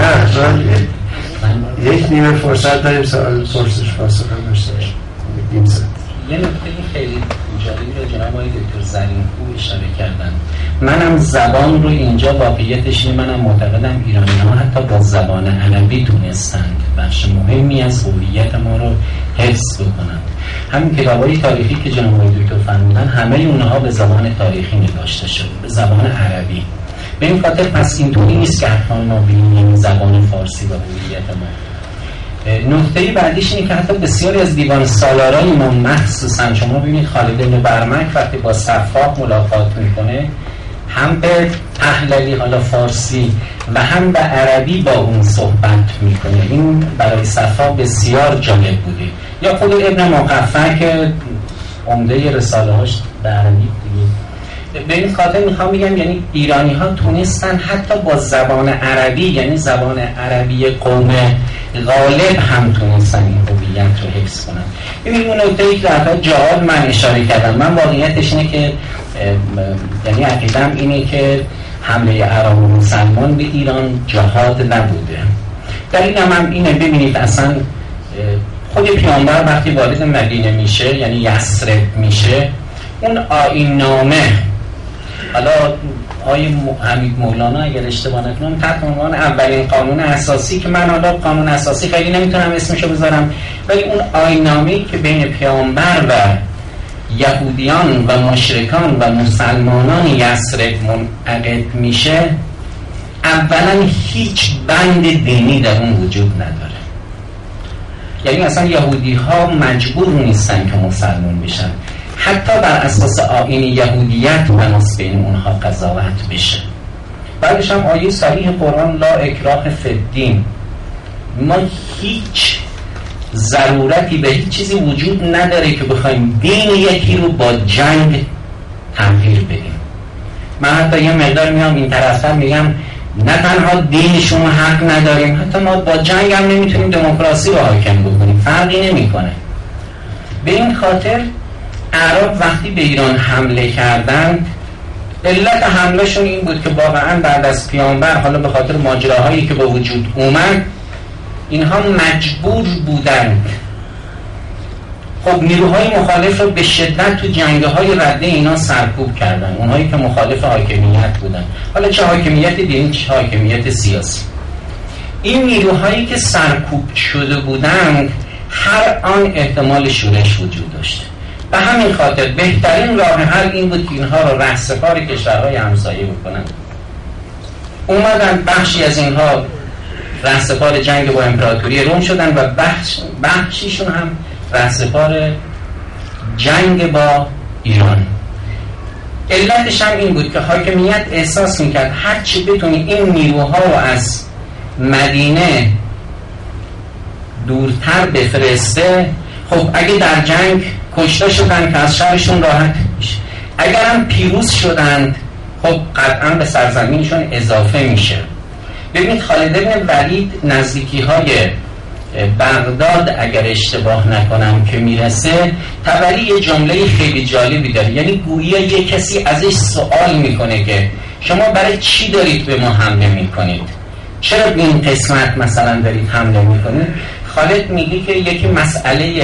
S1: من یک نیمه فرصت داریم سوال پرسش پاسخ هم داشته باشیم. نیم ساعت.
S3: یه نکته خیلی جالبی رو جناب آقای دکتر زرین‌پور اشاره کردن. منم زبان رو اینجا واقعیتش اینه، منم معتقدم ایرانی‌ها حتی با زبان عربی تونستند بخش مهمی از هویت ما رو حفظ بکنند. همین کتاب‌های تاریخی که جناب آقای دکتر فرمودن همه اونها به زبان تاریخی نگاشته شده، به زبان عربی. به این خاطر پس اینطوری نیست که حتما ما بینیم زبان فارسی و هویت ما. نکته بعدیش اینه که حتی بسیاری از دیوان سالارای ما مخصوصا شما ببینید خالد بن برمک وقتی با صفاق ملاقات میکنه هم به پهلوی حالا فارسی و هم به عربی با اون صحبت میکنه. این برای صفاق بسیار جالب بوده. یا خود ابن مقفع که عمده رساله هاش به عربی دیگه. به این خاطر میخوام بگم یعنی ایرانی ها تونستن حتی با زبان عربی، یعنی زبان عربی قوم غالب هم تونستن این هویت رو حفظ کنن. ببینید اون نکته‌ای که در جهاد من اشاره کردم، من واقعیتش اینه که یعنی عقیدم اینه که حمله عرب و مسلمان به ایران جهاد نبوده. دلیلم هم اینه، ببینید اصلا خود پیامبر وقتی وارد مدینه میشه یعنی یثرب میشه، اون آیین نامه، حالا آیه حمید مولانا اگر اشتباه نکنم تحت عنوان اولین قانون اساسی که من حالا قانون اساسی خیلی نمیتونم اسمشو بذارم، ولی اون آیین‌نامه‌ای که بین پیامبر و یهودیان و مشرکان و مسلمانان یثرب منعقد میشه، اولا هیچ بند دینی در اون وجود نداره. یعنی اصلا یهودی ها مجبور نیستن که مسلمان بشن، حتی بر اساس آیین یهودیت بناس بین اونها قضاوت بشه. بعدش هم آیه صریح قرآن لا اکراه فی الدین، ما هیچ ضرورتی به هیچ چیزی وجود نداره که بخوایم دین یکی رو با جنگ تغییر بدیم. من حتی یه مقدار میام این طرفتر میگم نه تنها دین شما حق نداریم، حتی ما با جنگ هم نمیتونیم دموکراسی رو حاکم بکنیم، فرقی نمیکنه. به این خاطر عرب وقتی به ایران حمله کردند، علت حملهشون این بود که واقعا بعد از پیامبر حالا به خاطر ماجراهایی که با وجود اومد اینها مجبور بودند خب نیروهای مخالف رو به شدت تو جنگ‌های رده اینا سرکوب کردن، اونهایی که مخالف حاکمیت بودن، حالا چه حاکمیت دینی چه حاکمیت سیاسی. این نیروهایی که سرکوب شده بودند هر آن احتمال شورش وجود داشت. به همین خاطر بهترین راه حل این بود که اینها رو رهسپار کشورهای همسایه بکنن. اومدن بخشی از اینها رهسپار جنگ با امپراتوری روم شدن و بخش بخشیشون هم رهسپار جنگ با ایران. علتش هم این بود که حاکمیت احساس میکرد هر چی بتونی این نیروها رو از مدینه دورتر بفرسته. خب اگه در جنگ کشته شدن که از شهرشون راحت میشه، اگر هم پیروز شدند خب قطعا به سرزمینشون اضافه میشه. ببینید خالد بن ولید نزدیکی های بغداد اگر اشتباه نکنم که میرسه، طبری یه جمله خیلی جالبی داره، یعنی گویا یه کسی ازش سوال میکنه که شما برای چی دارید به ما حمله میکنید؟ چرا به این قسمت مثلا دارید حمله میکنید؟ خالد میگه که یکی مسئله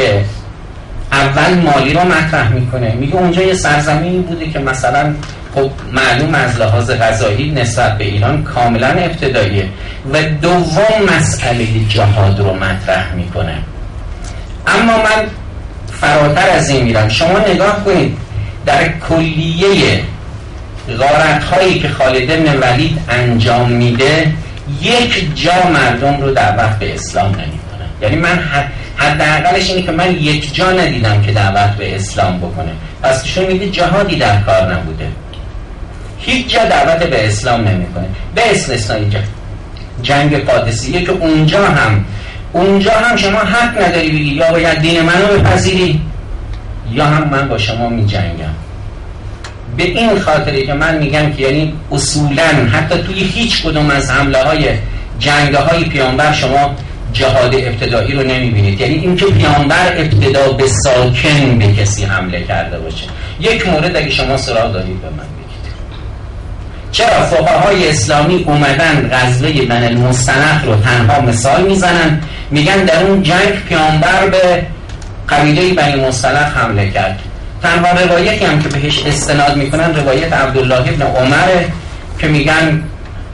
S3: اول مالی رو مطرح میکنه، میگه اونجا یه سرزمینی بوده که مثلا خب معلوم از لحاظ غذایی نسبت به ایران کاملا ابتداییه، و دوم مسئله جهاد رو مطرح میکنه. اما من فراتر از این میرم. شما نگاه کنید در کلیه غارت هایی که خالد بن ولید انجام میده یک جا مردم رو دعوت به اسلام نمیکنه. یعنی من حداقلش اینه که من یک جا ندیدم که دعوت به اسلام بکنه. پس چون میگه جهادی در کار نبوده، هیچ جا دعوت به اسلام نمیکنه به استثنای جنگ قادسیه که اونجا هم اونجا هم شما حق نداری بگی یا باید دین منو بپذیری یا هم من با شما می جنگم. به این خاطره که من میگم که یعنی اصولا حتی توی هیچ کدوم از حمله های جنگ های پیامبر شما جهاد ابتدایی رو نمیبینید. یعنی این که پیامبر ابتدا به ساکن به کسی حمله کرده باشه. یک مورد اگه شما سراغ دارید به من بگید. چرا فقهای اسلامی اومدن غزوه بنی المصطلق رو تنها مثال میزنن، میگن در اون جنگ پیامبر به قبیله بنی المصطلق حمله کرد. تنها روایتی هم که بهش استناد میکنن روایت عبدالله ابن عمر که میگن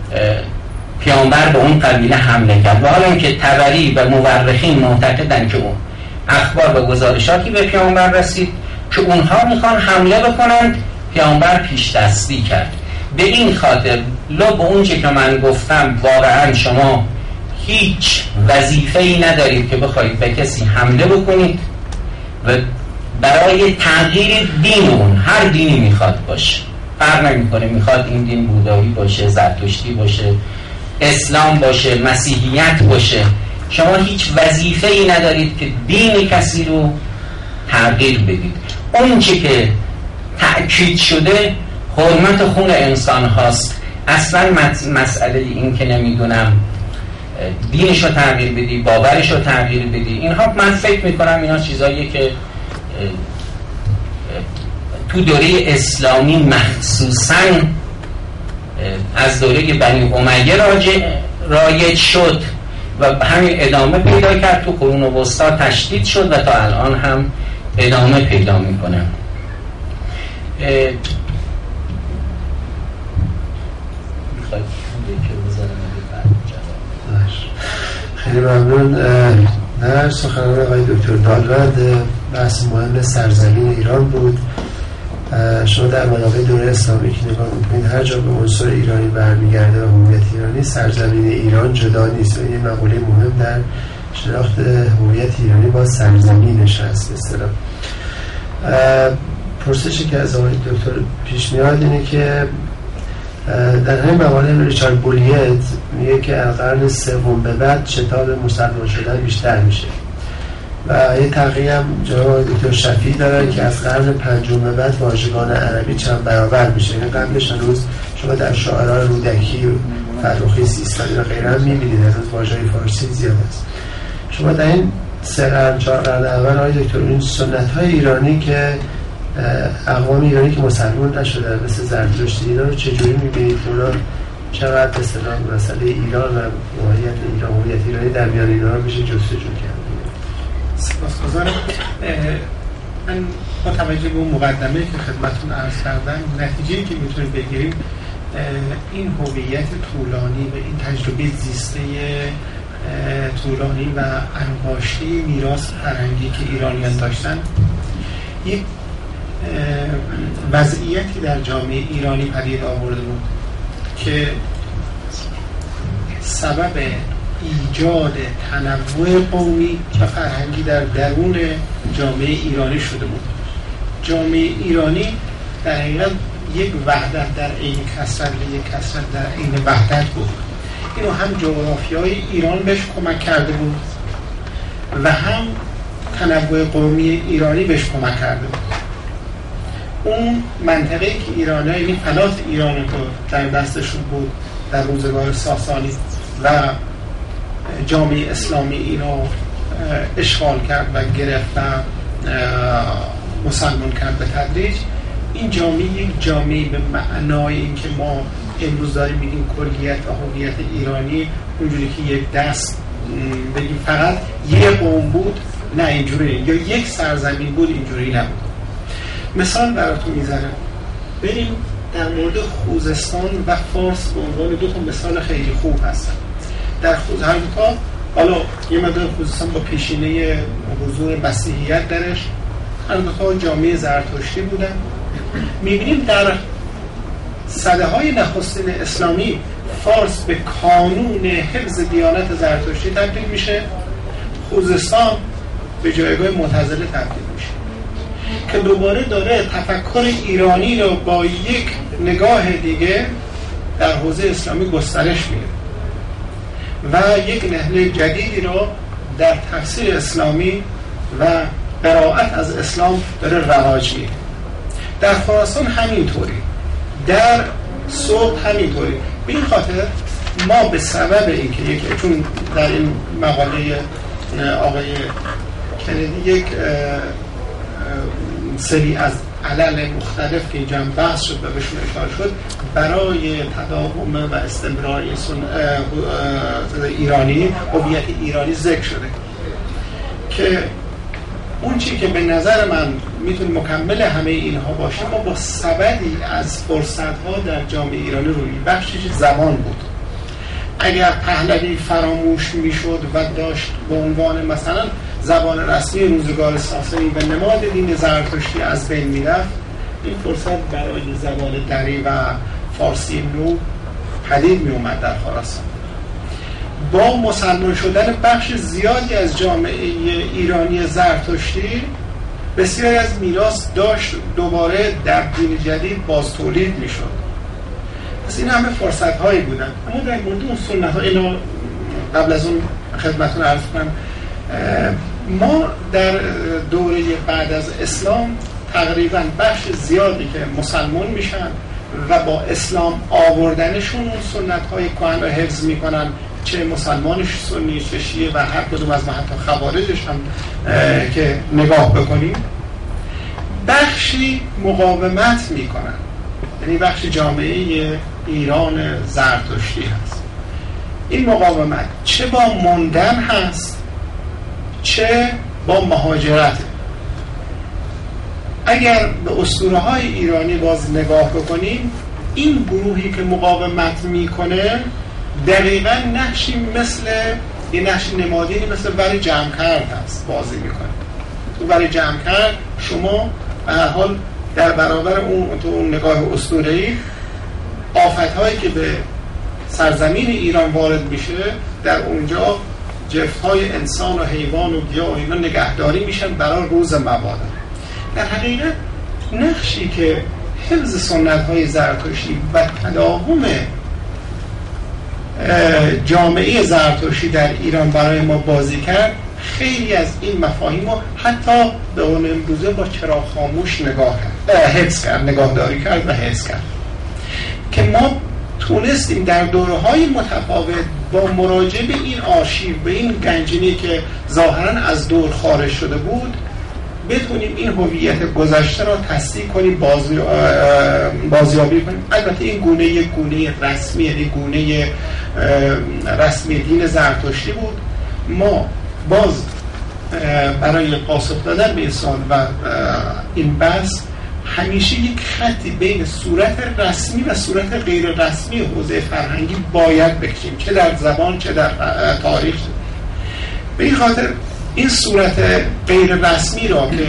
S3: پیامبر به اون قبیله حمله کرد، و حالا اینکه طبری و مورخین معتقدن که اون اخبار و گزارشاتی به پیامبر رسید که اونها میخوان حمله بکنند، پیامبر پیش دستی کرد. به این خاطر لو به اونچه که من گفتم واقعا شما هیچ وظیفه‌ای ندارید که بخواید به کسی حمله بکنید و برای تغییر دین اون، هر دینی میخواد باشه، فرق نمیکنه میخواد این دین بودایی باشه، زرتشتی باشه، اسلام باشه، مسیحیت باشه، شما هیچ وظیفه‌ای ندارید که دین کسی رو تغییر بدید. اون چی که تأکید شده حرمت خون انسان هاست. اصلا مسئله این که نمیدونم دینش رو تغییر بدی، باورش رو تغییر بدی، اینها من فکر میکنم اینا چیزاییه که تو دوره اسلامی مخصوصاً از دوره بنی امیه رایج شد و همین ادامه پیدا کرد، تو قرون وسطی تشدید شد و تا الان هم ادامه پیدا میکنه.
S1: خیلی ممنون. در سخنان آقای دکتر دالوند بحث مهم سرزمین ایران بود. شما در منابع دوره اسلامی که نگاه میکنید هر جا به عنصر ایرانی برمیگرده و هویت ایرانی، سرزمین ایران جدا نیست و این مقوله مهم در شناخت هویت ایرانی با سرزمینش هست. مثلا پرسشی که از آقای دکتر پیش میاد اینه که در همین مقاله ریچارد بولیت میگه که از قرن سوم به بعد شتاب مسلمان شدن بیشتر میشه و یه تحقیق هم جناب دکتر شفیعی داره که از قرن پنجم به بعد واژگان عربی چند برابر میشه. یعنی قبلش هنوز شما در شاعران رودکی و فرخی سیستانی و غیره هم میبینید هنوز واژه‌های فارسی زیاد است. شما در این سه قرن چهار قرن اول آقای دکتر این سنت های ایرانی که اقوام ایرانی که مسلمان نشدن مثل زرتشتی اینا رو چجوری میبینید؟ اونا چقدر مثلا مسئله ایران و هویت ایران هویت ایرانی در میان اینا رو میشه جستجو کرد؟
S4: سپاسگزارم. من با توجه به اون مقدمه‌ای که خدمتتون عرض کردم، نتیجه‌ای که میتونیم بگیریم این هویت طولانی و این تجربه زیسته طولانی و انباشته میراث فرهنگی که ایرانیان داشتن یک وضعیتی در جامعه ایرانی پدید آورده بود که سبب ایجاد تنوع قومی و فرهنگی در درون جامعه ایرانی شده بود. جامعه ایرانی در حقیقت یک وحدت در عین کثرت و یک کثرت در عین وحدت بود. اینو هم جغرافیای ایران بهش کمک کرده بود و هم تنوع قومی ایرانی بهش کمک کرده بود. اون منطقه‌ای که ایرانی‌ها، یعنی فلات ایران رو در دستشون بود در روزگار ساسانی و جامعه اسلامی اینو اشغال کرد و گرفت و مسلمان کرد به تدریج. این جامعه یک جامعه به معنای این که ما امروز داریم میگیم کلیت و هویت ایرانی، اونجوری که یک دست بگیم فقط یک قوم بود، نه اینجوری، یا یک سرزمین بود، اینجوری نبود. مثال براتون میزنم، بریم در مورد خوزستان و فارس به عنوان دو تا مثال خیلی خوب هستن. در خوز هر دو تا، حالا یه مقدار خوزستان با پیشینه حضور مسیحیت درش، هر دو تا جامعه زرتشتی بودن. میبینیم در سده های نخستین اسلامی فارس به کانون حفظ دیانت زرتشتی تبدیل میشه، خوزستان به جایگاه معتزله تبدیل میشه، که دوباره داره تفکر ایرانی رو با یک نگاه دیگه در حوزه اسلامی گسترش میده و یک نهله جدیدی رو در تفسیر اسلامی و قرائت از اسلام داره رواج میده. در خراسان همینطوری، در صبح همینطوری. به این خاطر ما به سبب اینکه یک، چون در این مقاله آقای کندی یک سری از علل مختلف که اینجا هم بحث شد و بهشون اشاره شد، برای تداوم و استمرار ایرانی، هویت ایرانی ذکر شده که اون چی که به نظر من میتونه مکمل همه اینها باشه، ما با سبدی از فرصت‌ها در جامعه ایرانی روی بخشش زبان بود. اگر پهلوی فراموش میشد و داشت به عنوان مثلا زبان رسمی روزگار ساسانی و نماد دین زرتشتی از بین میرفت، این فرصت برای زبان دری و فارسی نو پدید می اومد در خراسان. با مسلمان شدن بخش زیادی از جامعه ایرانی زرتشتی، بسیاری از میراث داشت دوباره در دین جدید باز تولید می شد. پس این همه فرصت هایی بودن. اما در مورد اون سنت ها، اینو قبل از اون خدمتون عرض کنم، ما در دوره بعد از اسلام تقریبا بخش زیادی که مسلمان میشن و با اسلام آوردنشون اون سنت های کهن رو حفظ میکنن، چه مسلمانش سنی چه شیعه و هر کدوم از ما حتی خوارجش هم که نگاه بکنیم، بخشی مقاومت میکنن. یعنی بخش جامعه ایران زرتشتی هست. این مقاومت چه با موندن هست چه با مهاجرت. اگر به اسطوره های ایرانی باز نگاه بکنیم، این گروهی که مقاومت میکنه دقیقا نقشی مثل یه نقش نمادینی مثل برای جمع کرد هست بازی میکنه. تو برای جمع کرد شما به هر حال در برابر اون تو اون نگاه اسطوره‌ای، آفت‌هایی که به سرزمین ایران وارد میشه، در اونجا جفت‌های انسان و حیوان و گیاه و اینا نگهداری میشن برای روز مبادا. در حقیقت نقشی که حفظ سنت‌های زرتشتی و تداوم جامعه زرتشتی در ایران برای ما بازی کرد، خیلی از این مفاهیم رو حتی به اون امروزه با چراغ خاموش نگاه کرد، حفظ کرد، نگاهداری کرد و حفظ کرد، که ما تونستیم در دوره‌های متفاوت با مراجعه به این آرشیو، به این گنجینه‌ای که ظاهراً از دور خارج شده بود، بتونیم این هویت گذشته را تصدیق کنیم، بازی بازیابی کنیم. البته این گونه یک گونه رسمی، یعنی گونه رسمی دین زرتشتی بود. ما باز برای پاسخ دادن به این سوال و این بحث همیشه یک خطی بین صورت رسمی و صورت غیر رسمی حوزه فرهنگی باید بکشیم، چه در زبان چه در تاریخ. به این خاطر این صورت غیر رسمی را که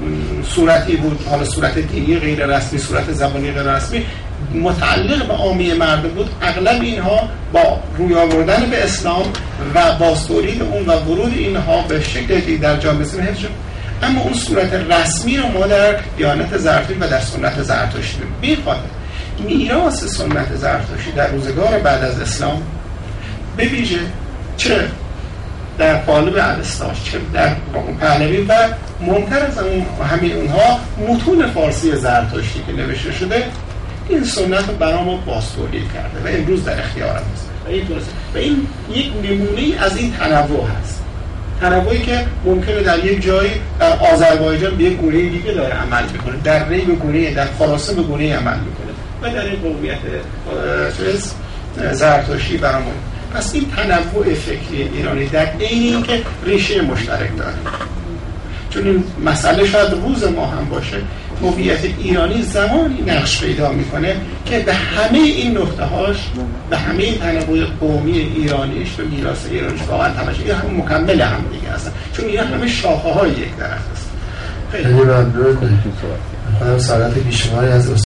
S4: صورتی بود، حالا صورت دینی غیر رسمی، صورت زبانی غیر رسمی، متعلق به عامیه مردم بود، اغلب اینها با روی آوردن به اسلام و باز تولید اون و ورود اینها به شکلی در جامعه اسلامی حفظ شد. اما اون صورت رسمی رو ما در دیانت زرتشتی و در سنت زرتشتی می‌خواد. میراث سنت زرتشتی در روزگار بعد از اسلام به ویژه چه در قالب اوستاش چه در پهلوی و مهمتر از اون همین اونها متون فارسی زرتشتی که نوشته شده این سنت رو برای ما باستولید کرده و امروز در اختیار هست و این و این یک نمونه از این تنوع هست، تنوعی که ممکنه در یک جایی در آذربایجان به یک گونه دیگه داره عمل میکنه، در ری به گونه، در خراسان به گونه عمل میکنه و در این قومیت چیز زرتشتی برای ما. پس این تنوع فکری ایرانی در عین اینکه ریشه مشترک داره، چون این مسئله شاید روز ما هم باشه، هویت ایرانی زمانی نقش پیدا میکنه که به همه این نقطه هاش، به همه این تنوع قومی ایرانیش، به میراث ایرانیش واقعا توجه، این هم مکمل هم دیگه هستن، چون اینا همه شاخه های یک درخت هستن.
S1: خیلی ممنون. خودم سوالات بیشماری از